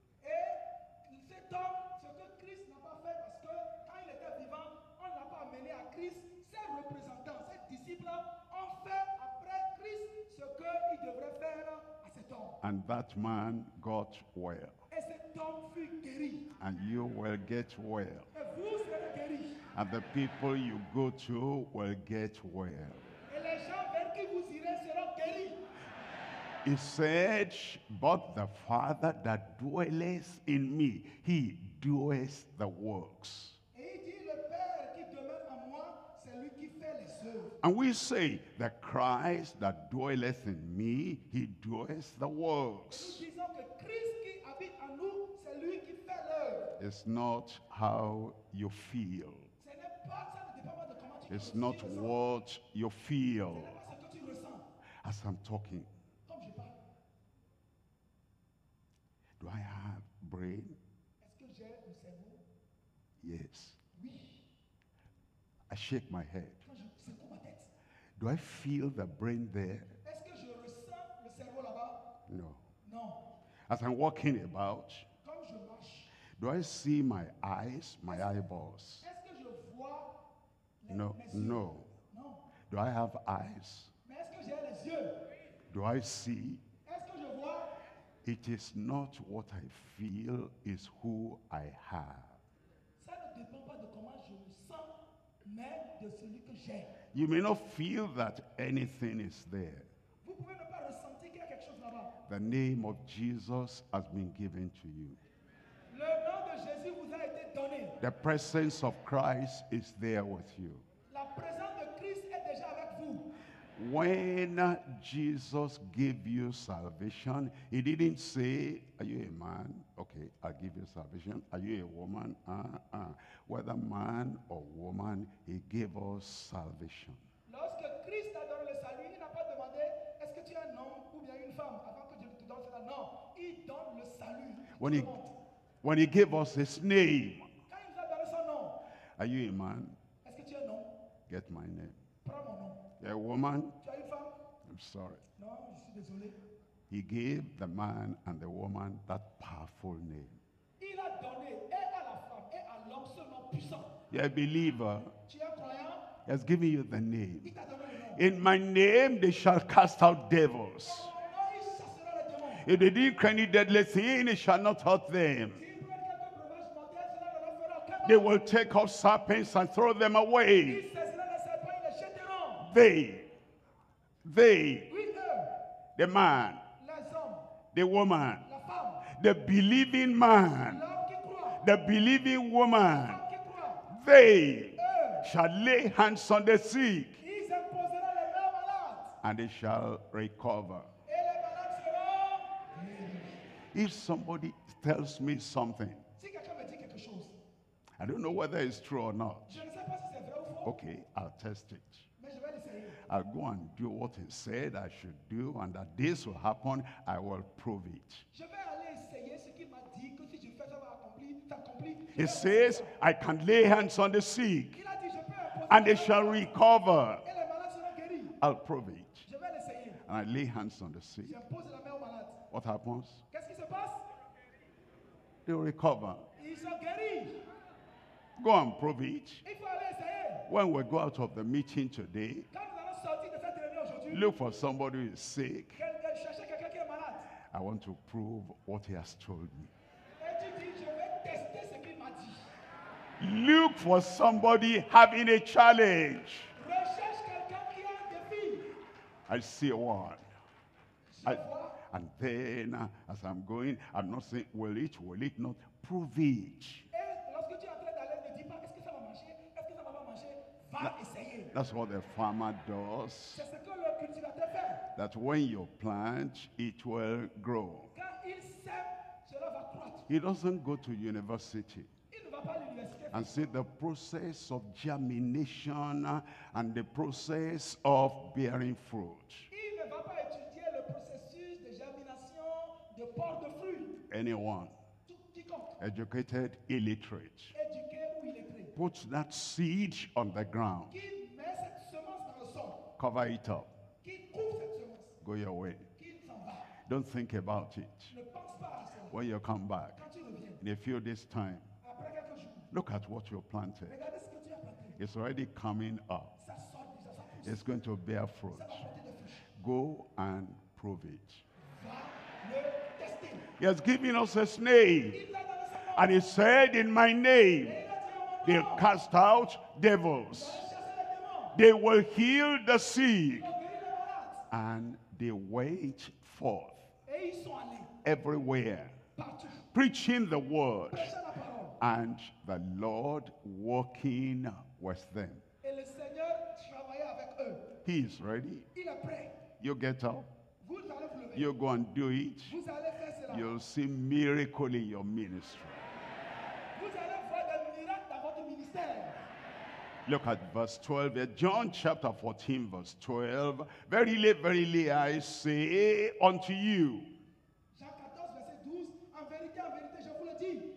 Et cet homme, ce que Christ n'a pas fait, parce que quand il était vivant, on ne l'a pas amené à Christ. Ses représentants, ses disciples ont fait après Christ ce qu'il devrait faire à cet homme. And that man got well. Et cet homme fut guéri. And you will get well. Et vous serez guéris. And the people you go to will get well. Et les gens vers qui vous irez seront guéris. He said, but the Father that dwelleth in me, he doeth the works. Et il dit, le Père qui demeure en moi, c'est lui qui fait les œuvres. And we say, the Christ that dwelleth in me, he doeth the Nous works. disons que Christ qui habite en nous, c'est lui qui fait l'œuvre. It's not how you feel. Ce n'est pas, ça ne dépend pas de comment tu It's te not ressens. what you Ce feel. n'est pas ce que tu ressens. As I'm talking, Comme je parle, do I have brain? est-ce que j'ai le cerveau? Yes. Oui. I shake my head. Quand je secoue ma tête, Do I feel the brain there? est-ce que je ressens le cerveau là-bas? No. Non. As I'm walking about, Comme je marche, do I see my eyes, my eyeballs? est-ce que je vois No, mes yeux? no. Non. Do I have eyes? Mais est-ce que j'ai les yeux? Do I see? Est-ce que je vois? It is not what I feel, it's who I have. Ça ne dépend pas de comment je me sens, mais de celui que j'ai. You may not feel that anything is there. Vous pouvez ne pas ressentir qu'il y a quelque chose là-bas. The name of Jesus has been given to you. Le nom de Jésus vous a été donné. The presence of Christ is there with you. La présence de Christ est déjà avec vous. When Jesus gave you salvation, he didn't say, are you a man? Okay, I'll give you salvation. Are you a woman? Whether man or woman, he gave us salvation. Lorsque Christ a donné le salut, il n'a pas demandé est-ce que tu es un homme ou bien une femme avant que Dieu te donne cela. Non, il donne le salut. When Tout he, le monde. when he gave us his name, Quand il nous a donné son nom, are you a man? est-ce que tu es un homme? Get my name. Prends mon nom. You're a woman? Tu as une femme? I'm sorry. Non, je suis désolé. He gave the man and the woman that powerful name. Il a donné et à la femme et à l'homme ce nom puissant. You're a believer. Tu es un croyant? He has given you the name. Il t'a donné le nom. In my name they shall cast out devils. Dans mon nom, il chassera les démons. If they drink any deadly thing, it shall not hurt them. S'il prend quelques breuvages mortels, cela ne leur fera aucun mal. They will take up serpents and throw them away. Il saisira les serpents, ils les jetteront. They, Oui, eux, the man, les hommes, the woman, la femme, the believing man, l'homme qui croit, the believing woman, la femme qui croit, they eux, shall lay hands on the sick ils imposeront les mains aux malades. and they shall recover. Et les malades seront guéris. If somebody tells me something, Si quelqu'un me dit quelque chose, I don't know whether it's true or not. je ne sais pas si c'est vrai ou faux, Okay, I'll test it. mais je vais l'essayer. I'll go and do what he said I should do, and that this will happen, I will prove it. Je vais aller essayer ce qu'il m'a dit, que si je fais ça va s'accomplir. He says, I can lay hands on the sick, Il a dit, je peux imposer and they les mains shall aux malades, recover. et les malades seront guéris. I'll prove it. Je vais l'essayer. And I lay hands on the sick. J'impose la main aux malades. What happens? Qu'est-ce qui se passe? They recover. Ils sont guéris. Go and prove it. Il faut aller essayer. When we go out of the meeting today, Quand nous allons sortir de cette réunion aujourd'hui, look for somebody who is sick. cherchez quelqu'un qui est malade. I want to prove what he has told me. Et tu dis, je vais tester ce qu'il m'a dit. Look for somebody having a challenge. Recherche quelqu'un qui a un défi. I see one. Je I- vois. And then, as I'm going, I'm not saying, will it not? Prove it. Et lorsque tu es en train d'aller, ne dis pas, est-ce que ça va marcher? Est-ce que ça va pas marcher? Va essayer. That's what the farmer does. C'est ce que le cultivateur fait. That when you plant, it will grow. Quand il sème, cela va croître. He doesn't go to university Il ne va pas à l'université. and see the process of germination and the process of bearing fruit. Il ne va pas étudier le processus de germination, de port de fruits. Anyone, Tout quiconque, educated, illiterate, éduqué ou illettré, put that seed on the ground, qui met cette semence dans le sol, cover it up, qui couvre cette semence, go your way. qui s'en va. Don't think about it. Ne pense pas à cela. When you come back, Quand tu reviens, in a few days' time, après quelques jours, look at what you planted. regardez ce que tu as planté. It's already coming up. Ça sort déjà, ça pousse. It's going to bear fruit. Ça va porter des fruits. Go and prove it. Va le tester. He has given us his name. Il t'a donné son nom. And he said, in my name, Et il a dit à mon they nom, cast out devils. va chasser les démons. They will heal the sick. Ils ont guéri les malades. And they went forth Et ils sont allés everywhere, partout. preaching the word, Prêchant la parole. and the Lord walking with them. Et le Seigneur travaillait avec eux. He is ready. Il est prêt. You get up, Vous allez vous lever. you go and do it. Vous allez faire cela. You'll see miracle in your ministry. Vous allez voir des miracles dans votre ministère. Look at verse 12 there. John chapter 14, verse 12. Verily, I say unto you, Jean 14, verset 12. En vérité, je vous le dis.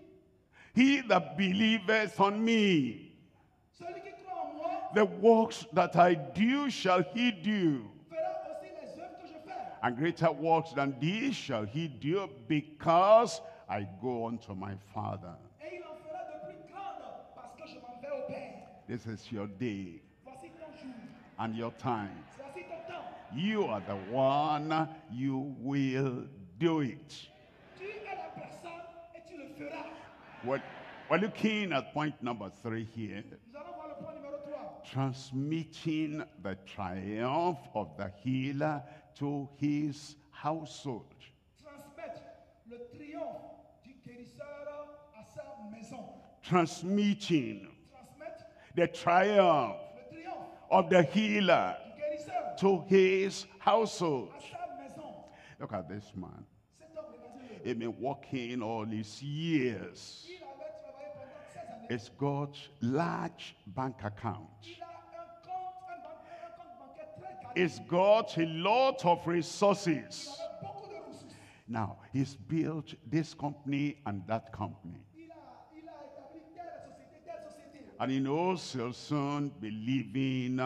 he that believeth on me, Celui qui croit en moi the works that I do shall he do, fera aussi les œuvres que je fais. and greater works than these shall he do, because I go unto my Father. Et il en fera de plus grandes parce que je m'en vais au Père. This is your day Voici ton jour. and your time. Voici ton temps. You are the one, you will do it. Tu es la personne et tu le feras. Well, we're looking at point number 3 here. Nous allons voir le point numéro 3. Transmitting the triumph of the healer to his household. Transmettre le triomphe du guérisseur à sa maison. Transmitting Transmettre the triumph le triomphe of the healer du guérisseur to his household. à sa maison. Look at this man. Cet homme, regardez-le. He's been working all these years. Il avait travaillé pendant 16 années. He's got large bank account. Il a un compte bancaire très carré. He's got a lot of Il resources. avait beaucoup de ressources. Now, he's built this company and that company. Il a établi telle société, telle société. And he knows he'll soon be leaving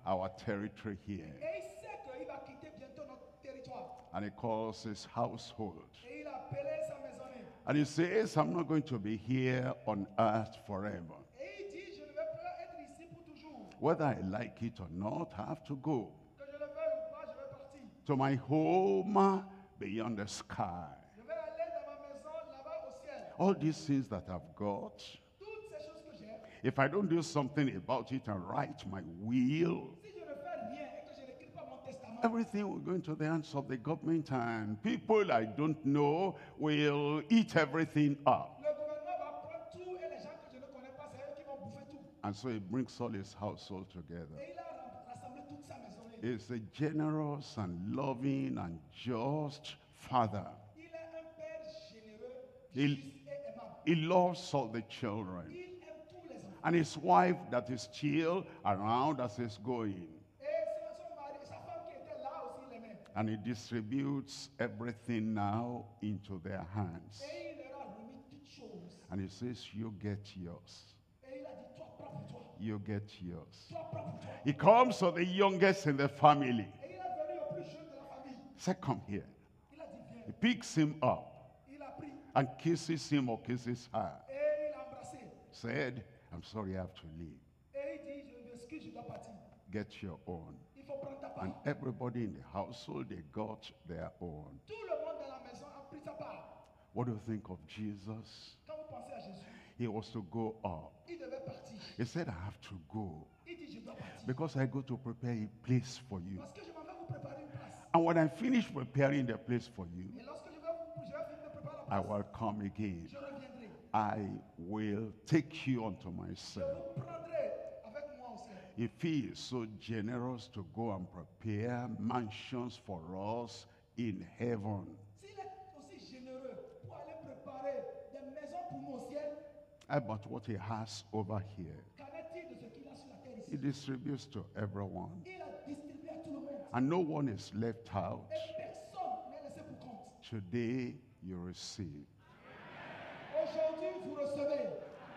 our territory here. Et il sait qu'il va quitter bientôt notre territoire. And he calls his household. Et il a appelé sa maisonnée. And he says, I'm not going to be here on earth forever. Et il dit, je ne vais pas être ici pour toujours. Whether I like it or not, I have to go Que je le veuille ou pas, je vais partir. to my home beyond the sky. Je vais aller dans ma maison là-bas au ciel. All these things that I've got, Toutes ces choses que j'ai, if I don't do something about it and write my will, si je ne fais rien et que je n'écris pas mon testament, everything will go into the hands of the government, and people I don't know will eat everything up. le gouvernement va prendre tout et les gens que je ne connais pas, c'est eux qui vont bouffer tout. And so he brings all his household together. Et il a rassemblé toute sa maisonnée. He's a generous and loving and just father. Il est un père généreux, Il- juste et aimable. He loves all the children. Il aime tous les enfants. And his wife that is still around as he's going. Et son mari, sa femme qui était là aussi l'aimait. And he distributes everything now into their hands. Et il leur a remis toutes choses. And he says, you get yours. Et il a dit, toi, prends pour toi. You get yours. Toi, prends pour toi. He comes to the youngest in the family. Et il est venu au plus jeune de la famille. Say, come here. Il a dit, viens. He picks him up Il a pris. and kisses him or kisses her. Et il a embrassé. Said, I'm sorry I have to leave. Et il dit, je m'excuse, je dois partir. Get your own. Il faut prendre ta part. And everybody in the household, they got their own. Tout le monde dans la maison a pris sa part. What do you think of Jesus? Quand vous pensez à Jésus, He was to go up. il devait partir. He said, I have to go Il dit, je dois partir. because I go to prepare a place for you. Parce que je m'en vais vous préparer une place. And when I finish preparing the place for you, Et lorsque je vais finir de préparer la I place, will come again. je reviendrai. I will take you unto Je myself. vous prendrai avec moi au ciel. If he is so generous to go and prepare mansions for us in heaven, S'il est aussi généreux pour aller préparer des maisons pour nous au ciel, how about what he has over here? qu'en est-il de ce qu'il a sur la terre He ici? distributes to everyone. Il a distribué à tout le monde. And no one is left out. Et personne n'est laissé pour compte. Today you receive. Aujourd'hui, vous recevez.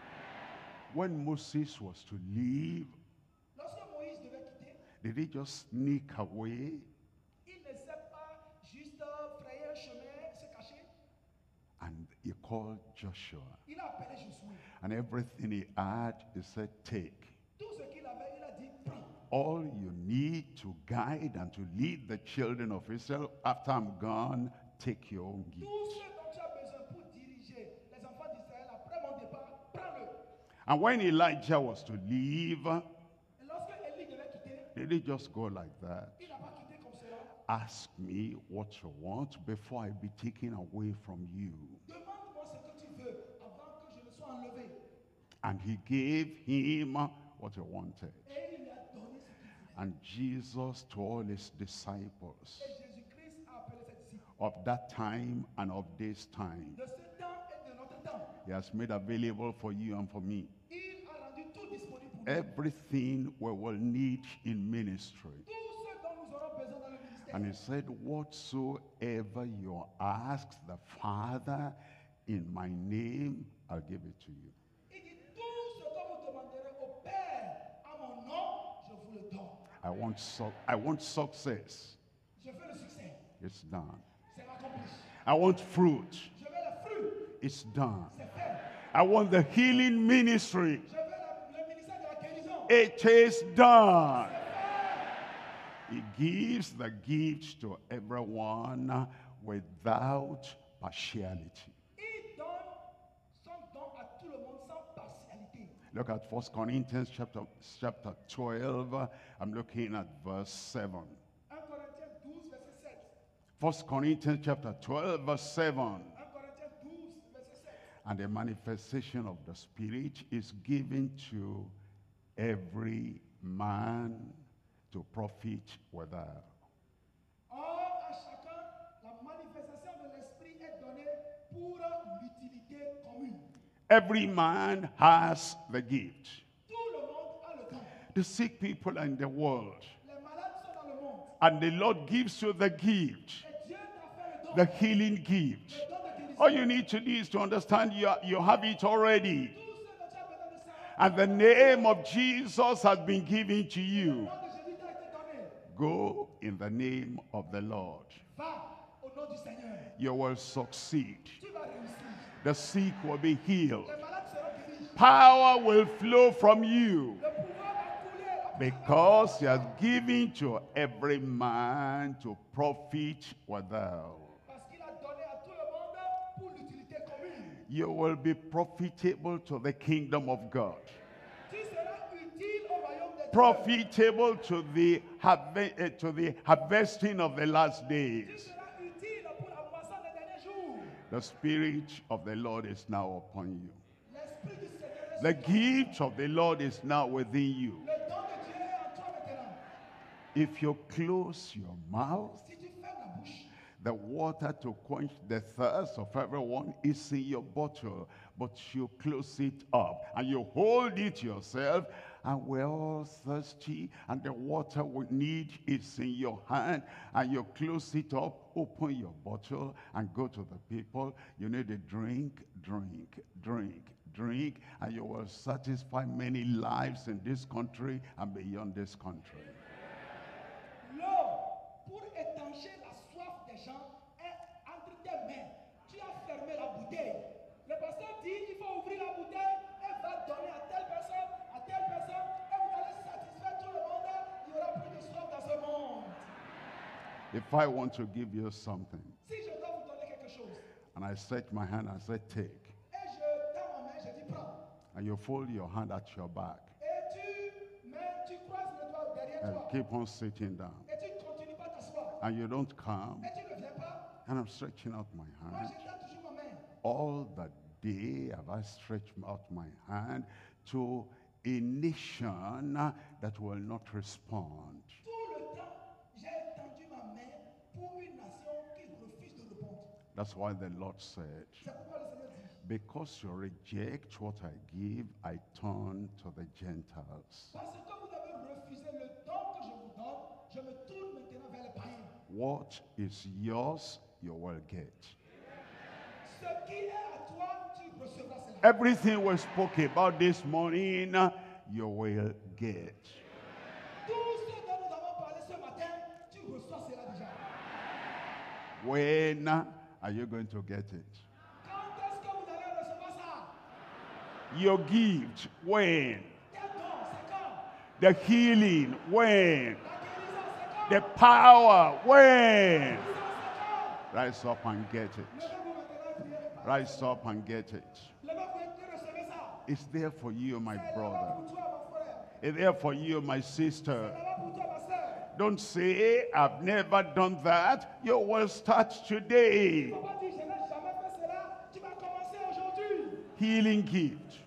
When Moses was to leave, Lorsque Moïse devait quitter, did he just sneak away? il ne s'est pas juste frayer un chemin, se cacher. And he called Joshua. Il a appelé Josué. And everything he had, he said, take. Tout ce qu'il avait, il a dit, prends. All you need to guide and to lead the children of Israel after I'm gone, take your own gift. Tout ce dont tu as besoin pour diriger les enfants d'Israël après mon départ, prends-le. And when Elijah was to leave, Et lorsque Élie devait quitter, did he just go like that? il n'a pas quitté comme cela. Ask me what you want before I be taken away from you. Demande-moi ce que tu veux avant que je ne sois enlevé. And he gave him what he wanted. Et il lui a donné ce qu'il voulait. And Jesus to all his disciples Et Jésus-Christ a appelé ses disciples. of that time and of this time, De ce temps et de notre temps, he has made available for you and for me il a rendu tout disponible pour nous. everything we will need in ministry. Tout ce dont nous aurons besoin dans le ministère. And he said, whatsoever you ask the Father in my name, I'll give it to you. Il dit, tout ce que vous demanderez au Père à mon nom, je vous le donne. I want success. Je veux le succès. It's done. C'est accompli. I want fruit. Je veux le fruit. It's done. C'est fait. I want the healing ministry. Je veux le ministère de la guérison. It is done. He gives the gift to everyone without partiality. Il donne son don à tout le monde sans partialité. Look at 1 Corinthians chapter 12. I'm looking at verse 7. 1 Corinthiens 12, verset 7. 1 Corinthians chapter 12, verse 7. 1 Corinthiens 12, verset 7. And the manifestation of the Spirit is given to every man to profit withal. Or, à chacun, la manifestation de l'Esprit est donnée pour l'utilité commune. Every man has the gift. Tout le monde a le don. The sick people are in the world. Les malades sont dans le monde. And the Lord gives you the gift, Et Dieu t'a fait le don. the healing gift. Le don de guérison. All you need to do is to understand you have it already. Tout ce dont tu as besoin de savoir, And the name of Jesus has been given to le you. nom de Jésus t'a Go in the name of the Lord. Va au nom du Seigneur. You will succeed. Tu vas réussir. The sick will be healed. Les malades seront guéris. Power will flow from you, Le pouvoir va couler. because he has given to every man to profit withal. Parce qu'il a donné à tout le monde pour l'utilité commune. You will be profitable to the kingdom of God. Tu seras utile au royaume de Dieu. Profitable to the harvesting of the last Tu days. seras utile pour la moisson des derniers jours. The Spirit of the Lord is now upon you. L'Esprit du Seigneur est The sur toi. gift of the Lord is now within you. Le don de Dieu est en toi maintenant. If you close your mouth, Si tu fermes la bouche, the water to quench the thirst of everyone is in your bottle, but you close it up and you hold it yourself, and we're all thirsty, and the water we need is in your hand, and you close it up, open your bottle, and go to the people. You need a drink, drink, drink, drink, and you will satisfy many lives in this country and beyond this country. l'eau pour étancher la soif des gens est entre tes mains. Tu as fermé la bouteille. Le pasteur dit il faut ouvrir la bouteille et va donner à telle personne, et vous allez satisfaire tout le monde. Il n'y aura plus de soif dans ce monde. If I want to give you something, Si je dois vous donner quelque chose, and I stretch my hand and say, take, et je tends ma main, je dis prends. and you fold your hand at your back, Et tu croises le doigt derrière and toi. keep on sitting down, Et tu ne continues pas t'asseoir. and you don't come, Et tu ne viens pas. and I'm stretching out my Moi, hand. j'étends toujours ma main. All the day have I stretched out my hand to a nation that will not respond. Tout le temps, j'ai étendu ma main pour une nation qui refuse de répondre. That's why the Lord said, C'est pourquoi le Seigneur dit, because you reject what I give, I turn to the Gentiles. parce que vous avez refusé le don que je vous donne, je me tourne maintenant vers les païens. What is yours, you will get. Ce qui est à toi, tu recevras cela. Everything we spoke about this morning, you will get. Tout ce dont nous avons parlé ce matin, tu reçois cela déjà. When are you going to get it? Quand est-ce que vous allez recevoir ça? Your gift, when? Quel don? C'est quand? The healing, when? La guérison, c'est quand? The power, when? La puissance, c'est quand? Rise up and get it. Levez-vous maintenant et priez. Rise up and get it. Levez-vous et recevez ça. It's there for you, my C'est brother. là-bas pour toi, mon frère. It's there for you, my sister. C'est là-bas pour toi, ma sœur. Don't say, I've never done that. You will start today. Il ne faut pas dire, je n'ai jamais fait cela. Tu vas commencer aujourd'hui. Healing gift.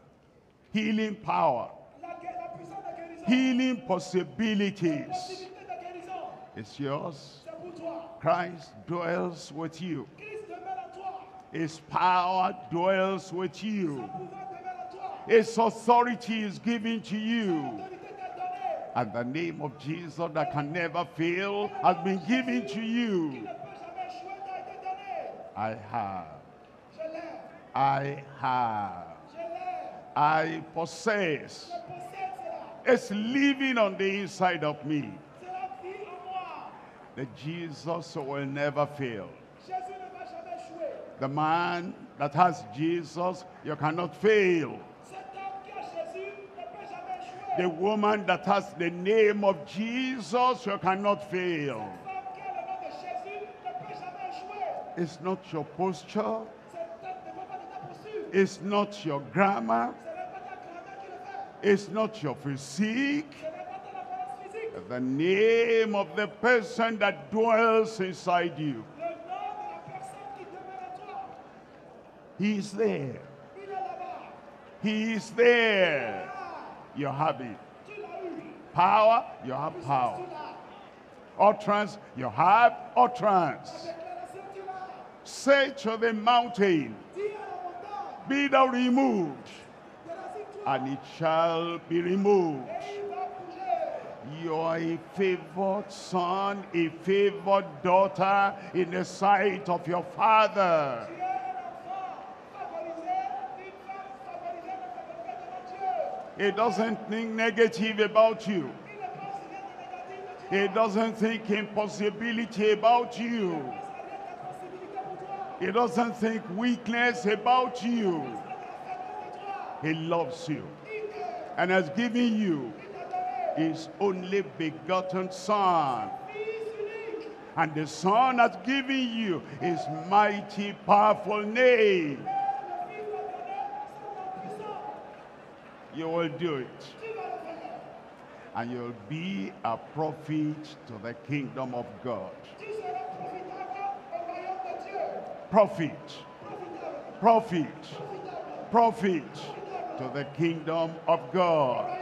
Healing power. La puissance de guérison. Healing La possibilities. possibilité de guérison. It's yours. C'est pour toi. Christ dwells with you. Christ demeure en toi. His power dwells with Son you. pouvoir demeure en toi. His authority is given to you. L'autorité t'est donnée. And the name of Jesus that can never fail has been given to Qui you. ne peut jamais échouer t'a été donné. I have. Je l'ai. I have. Je l'ai. I possess. Je possède cela. It's living on the inside of me. Cela vit en moi. The Jesus will never fail. Jésus ne va jamais échouer. The man that has Jesus, you cannot fail. Cet homme qui a Jésus ne peut jamais échouer. The woman that has the name of Jesus, you cannot fail. Femme qui a le nom de Jésus ne peut jamais échouer. It's not your posture. C'est ne dépend pas de ta posture. It's not your grammar. Ce n'est pas ta grammaire qui le fait. It's not your physique. Ce n'est pas ton apparence physique. The name of the person that dwells inside you. Le nom de la personne qui demeure en toi. He is there. Il est là-bas. He is there. Ah, You have it. tu l'as eu. Power, you have Puissance, power. tu l'as. Utterance, you have utterance. Déclaration, tu l'as. Say to the mountain, Dis à la montagne. be thou removed, Déracine-toi. and it shall be removed. Et il va bouger. You are a favored son, a favored daughter in the sight of your father. Tu es un enfant favorisé, une femme favorisée dans sa favorisée devant Dieu. He doesn't think negative about you. Il ne pense rien de négatif de He doesn't think impossibility about you. He doesn't think weakness about you. He loves you and has given you his only begotten Son. And the Son has given you his mighty, powerful name. You will do it. And you'll be a prophet to the kingdom of God. Prophet. Prophet. Prophet to the kingdom of God.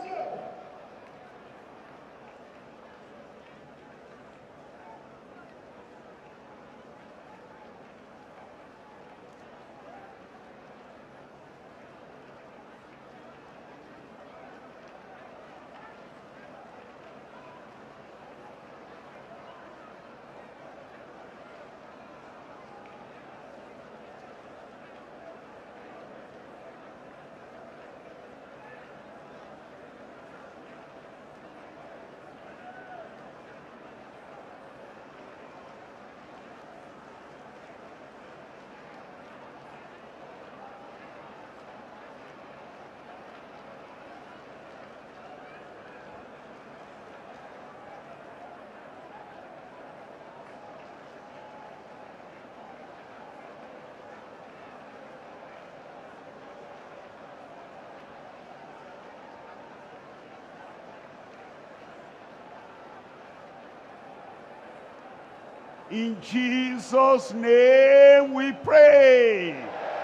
In Jesus' name we pray.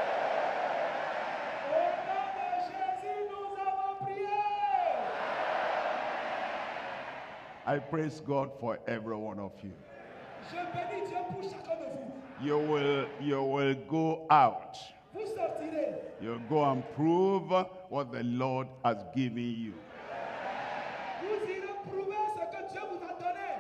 I praise God for every one of you. Je bénis Dieu pour chacun de vous. You will go out. Vous sortirez. You'll go and prove what the Lord has given you. Vous irez prouver ce que Dieu vous a donné.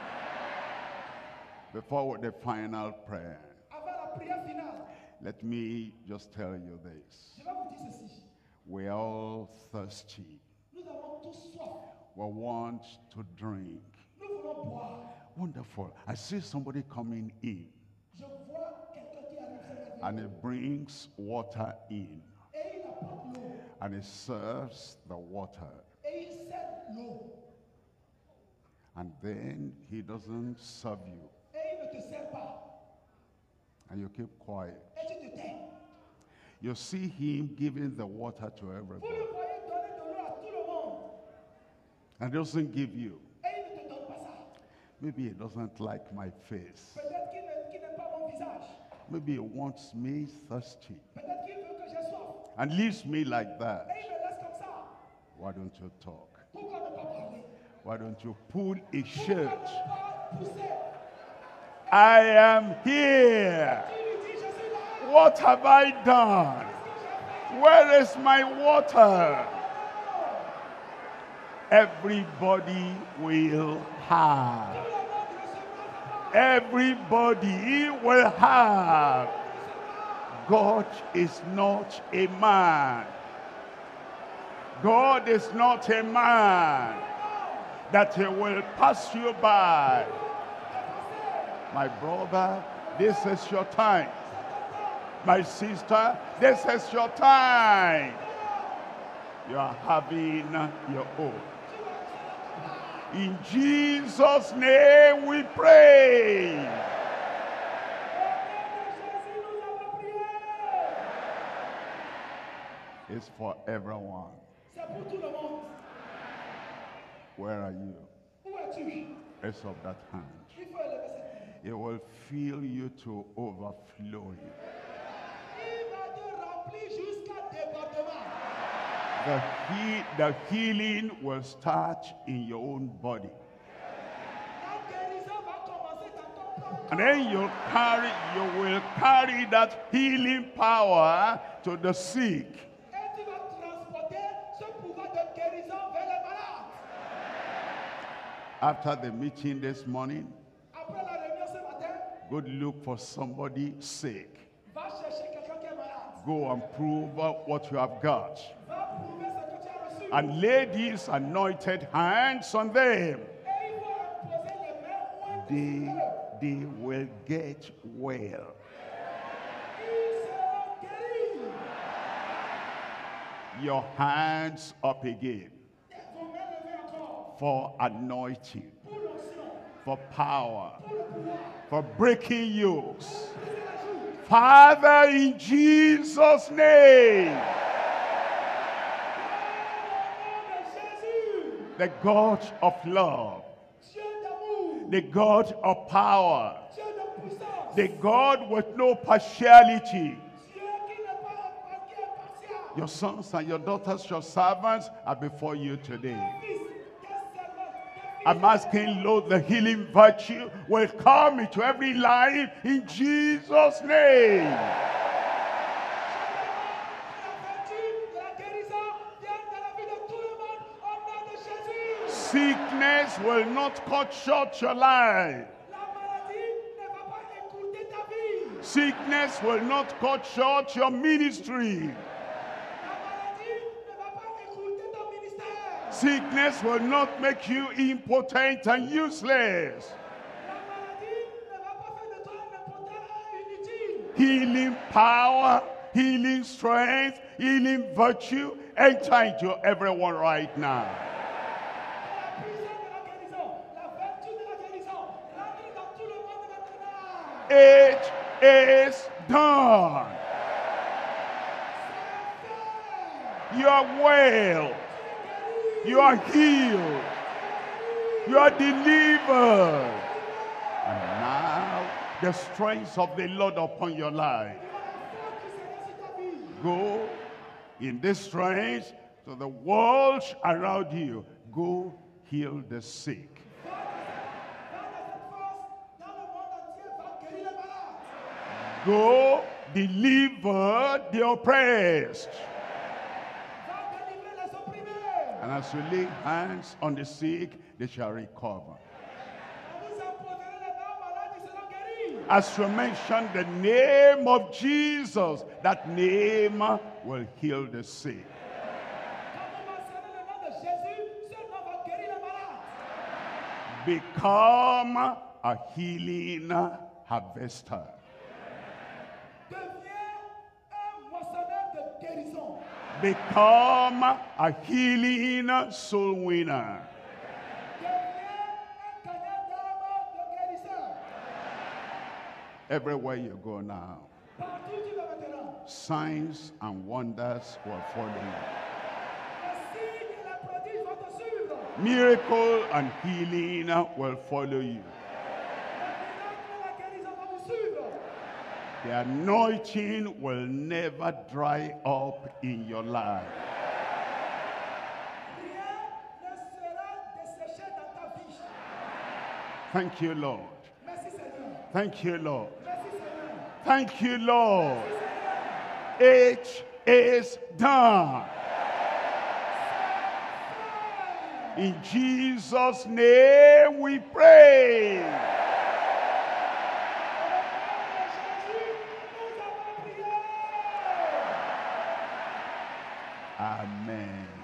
Before the final prayer, Avant la prière finale, let me just tell you this. je vais vous dire ceci. We are all thirsty. Nous avons tous soif. We want to drink. Nous voulons boire. Wonderful. I see somebody coming in Je vois quelqu'un qui arrive sur la and vie. he brings water in Et il apporte l'eau. and he serves the water. Et il sert l'eau. And then he doesn't serve you Et il ne te sert pas. and you keep quiet. Et tu te tais. You see him giving the water to Vous everybody le voyez donner de l'eau à tout le monde. and doesn't give you. Et il ne te donne pas ça. Maybe he doesn't like my face. Peut-être qu'il n'aime pas mon visage. Maybe he wants me thirsty Peut-être qu'il veut que j'ai soif. and leaves me like that. Et il me laisse comme ça. Why don't you talk? Pourquoi ne pas parler? Why don't you pull a Pourquoi shirt? ne pas pousser? I am here. Tu lui dis, je suis là. What have I done? Where is my water? Everybody will have. Everybody will have. God is not a man. God is not a man that he will pass you by. My brother, this is your time. My sister, this is your time. You are having your own. In Jesus' name we pray. It's for everyone. C'est pour tout le monde. Where are you? Où es-tu? Raise up that hand. Il faut élever cette main. It will fill you to overflowing. Il va te remplir jusqu'à débordement. The healing will start in your own body. La guérison va commencer dans ton propre And corps. then you will carry that healing power to the sick. Et tu vas transporter ce pouvoir de guérison vers les malades. After the meeting this morning, Après la réunion ce matin, go look for somebody sick. va chercher quelqu'un qui est malade. Go and prove what you have got. Va prouver ce que tu as reçu. And lay these anointed hands on them. Et il faut they will get well. Ils seront guéris. Your hands up again Vos mains levées encore. for anointing, Pour l'onction. for power, Pour le pouvoir. for breaking yokes. Briser la joue. Father, in Jesus' name, Jésus, the God of love, Dieu d'amour, the God of power, Dieu de puissance, the God with no partiality. Dieu qui n'est pas qui est partial. Your sons and your daughters, your servants are before you today. Fils, tes servants, tes I'm asking, Lord, the healing virtue will come into every life in Jesus' name. la vertu de la guérison vienne dans la vie de tout le monde au nom de Jésus. Sickness will not cut short your life. La maladie ne va pas écouter ta vie. Sickness will not cut short your ministry. La maladie ne va pas écouter ton ministère. Sickness will not make you impotent and useless. La maladie ne va pas faire de toi un impotent et inutile. Healing power, healing strength, healing virtue, enter into everyone right now. La puissance de la guérison, la vertu de la guérison, rentre dans tout le monde maintenant. It is done. You are well. You are healed. You are delivered. And now the strength of the Lord upon your life. Go in this strength to the world around you. Go heal the sick. Go deliver the oppressed. And as you lay hands on the sick, they shall recover. As you mention the name of Jesus, that name will heal the sick. Become a healing harvester. Become a healing soul winner. Everywhere you go now, signs and wonders will follow you. Miracle and healing will follow you. The anointing will never dry up in your life. Thank you, Lord. Thank you, Lord. Thank you, Lord. It is done. In Jesus' name we pray. Amen.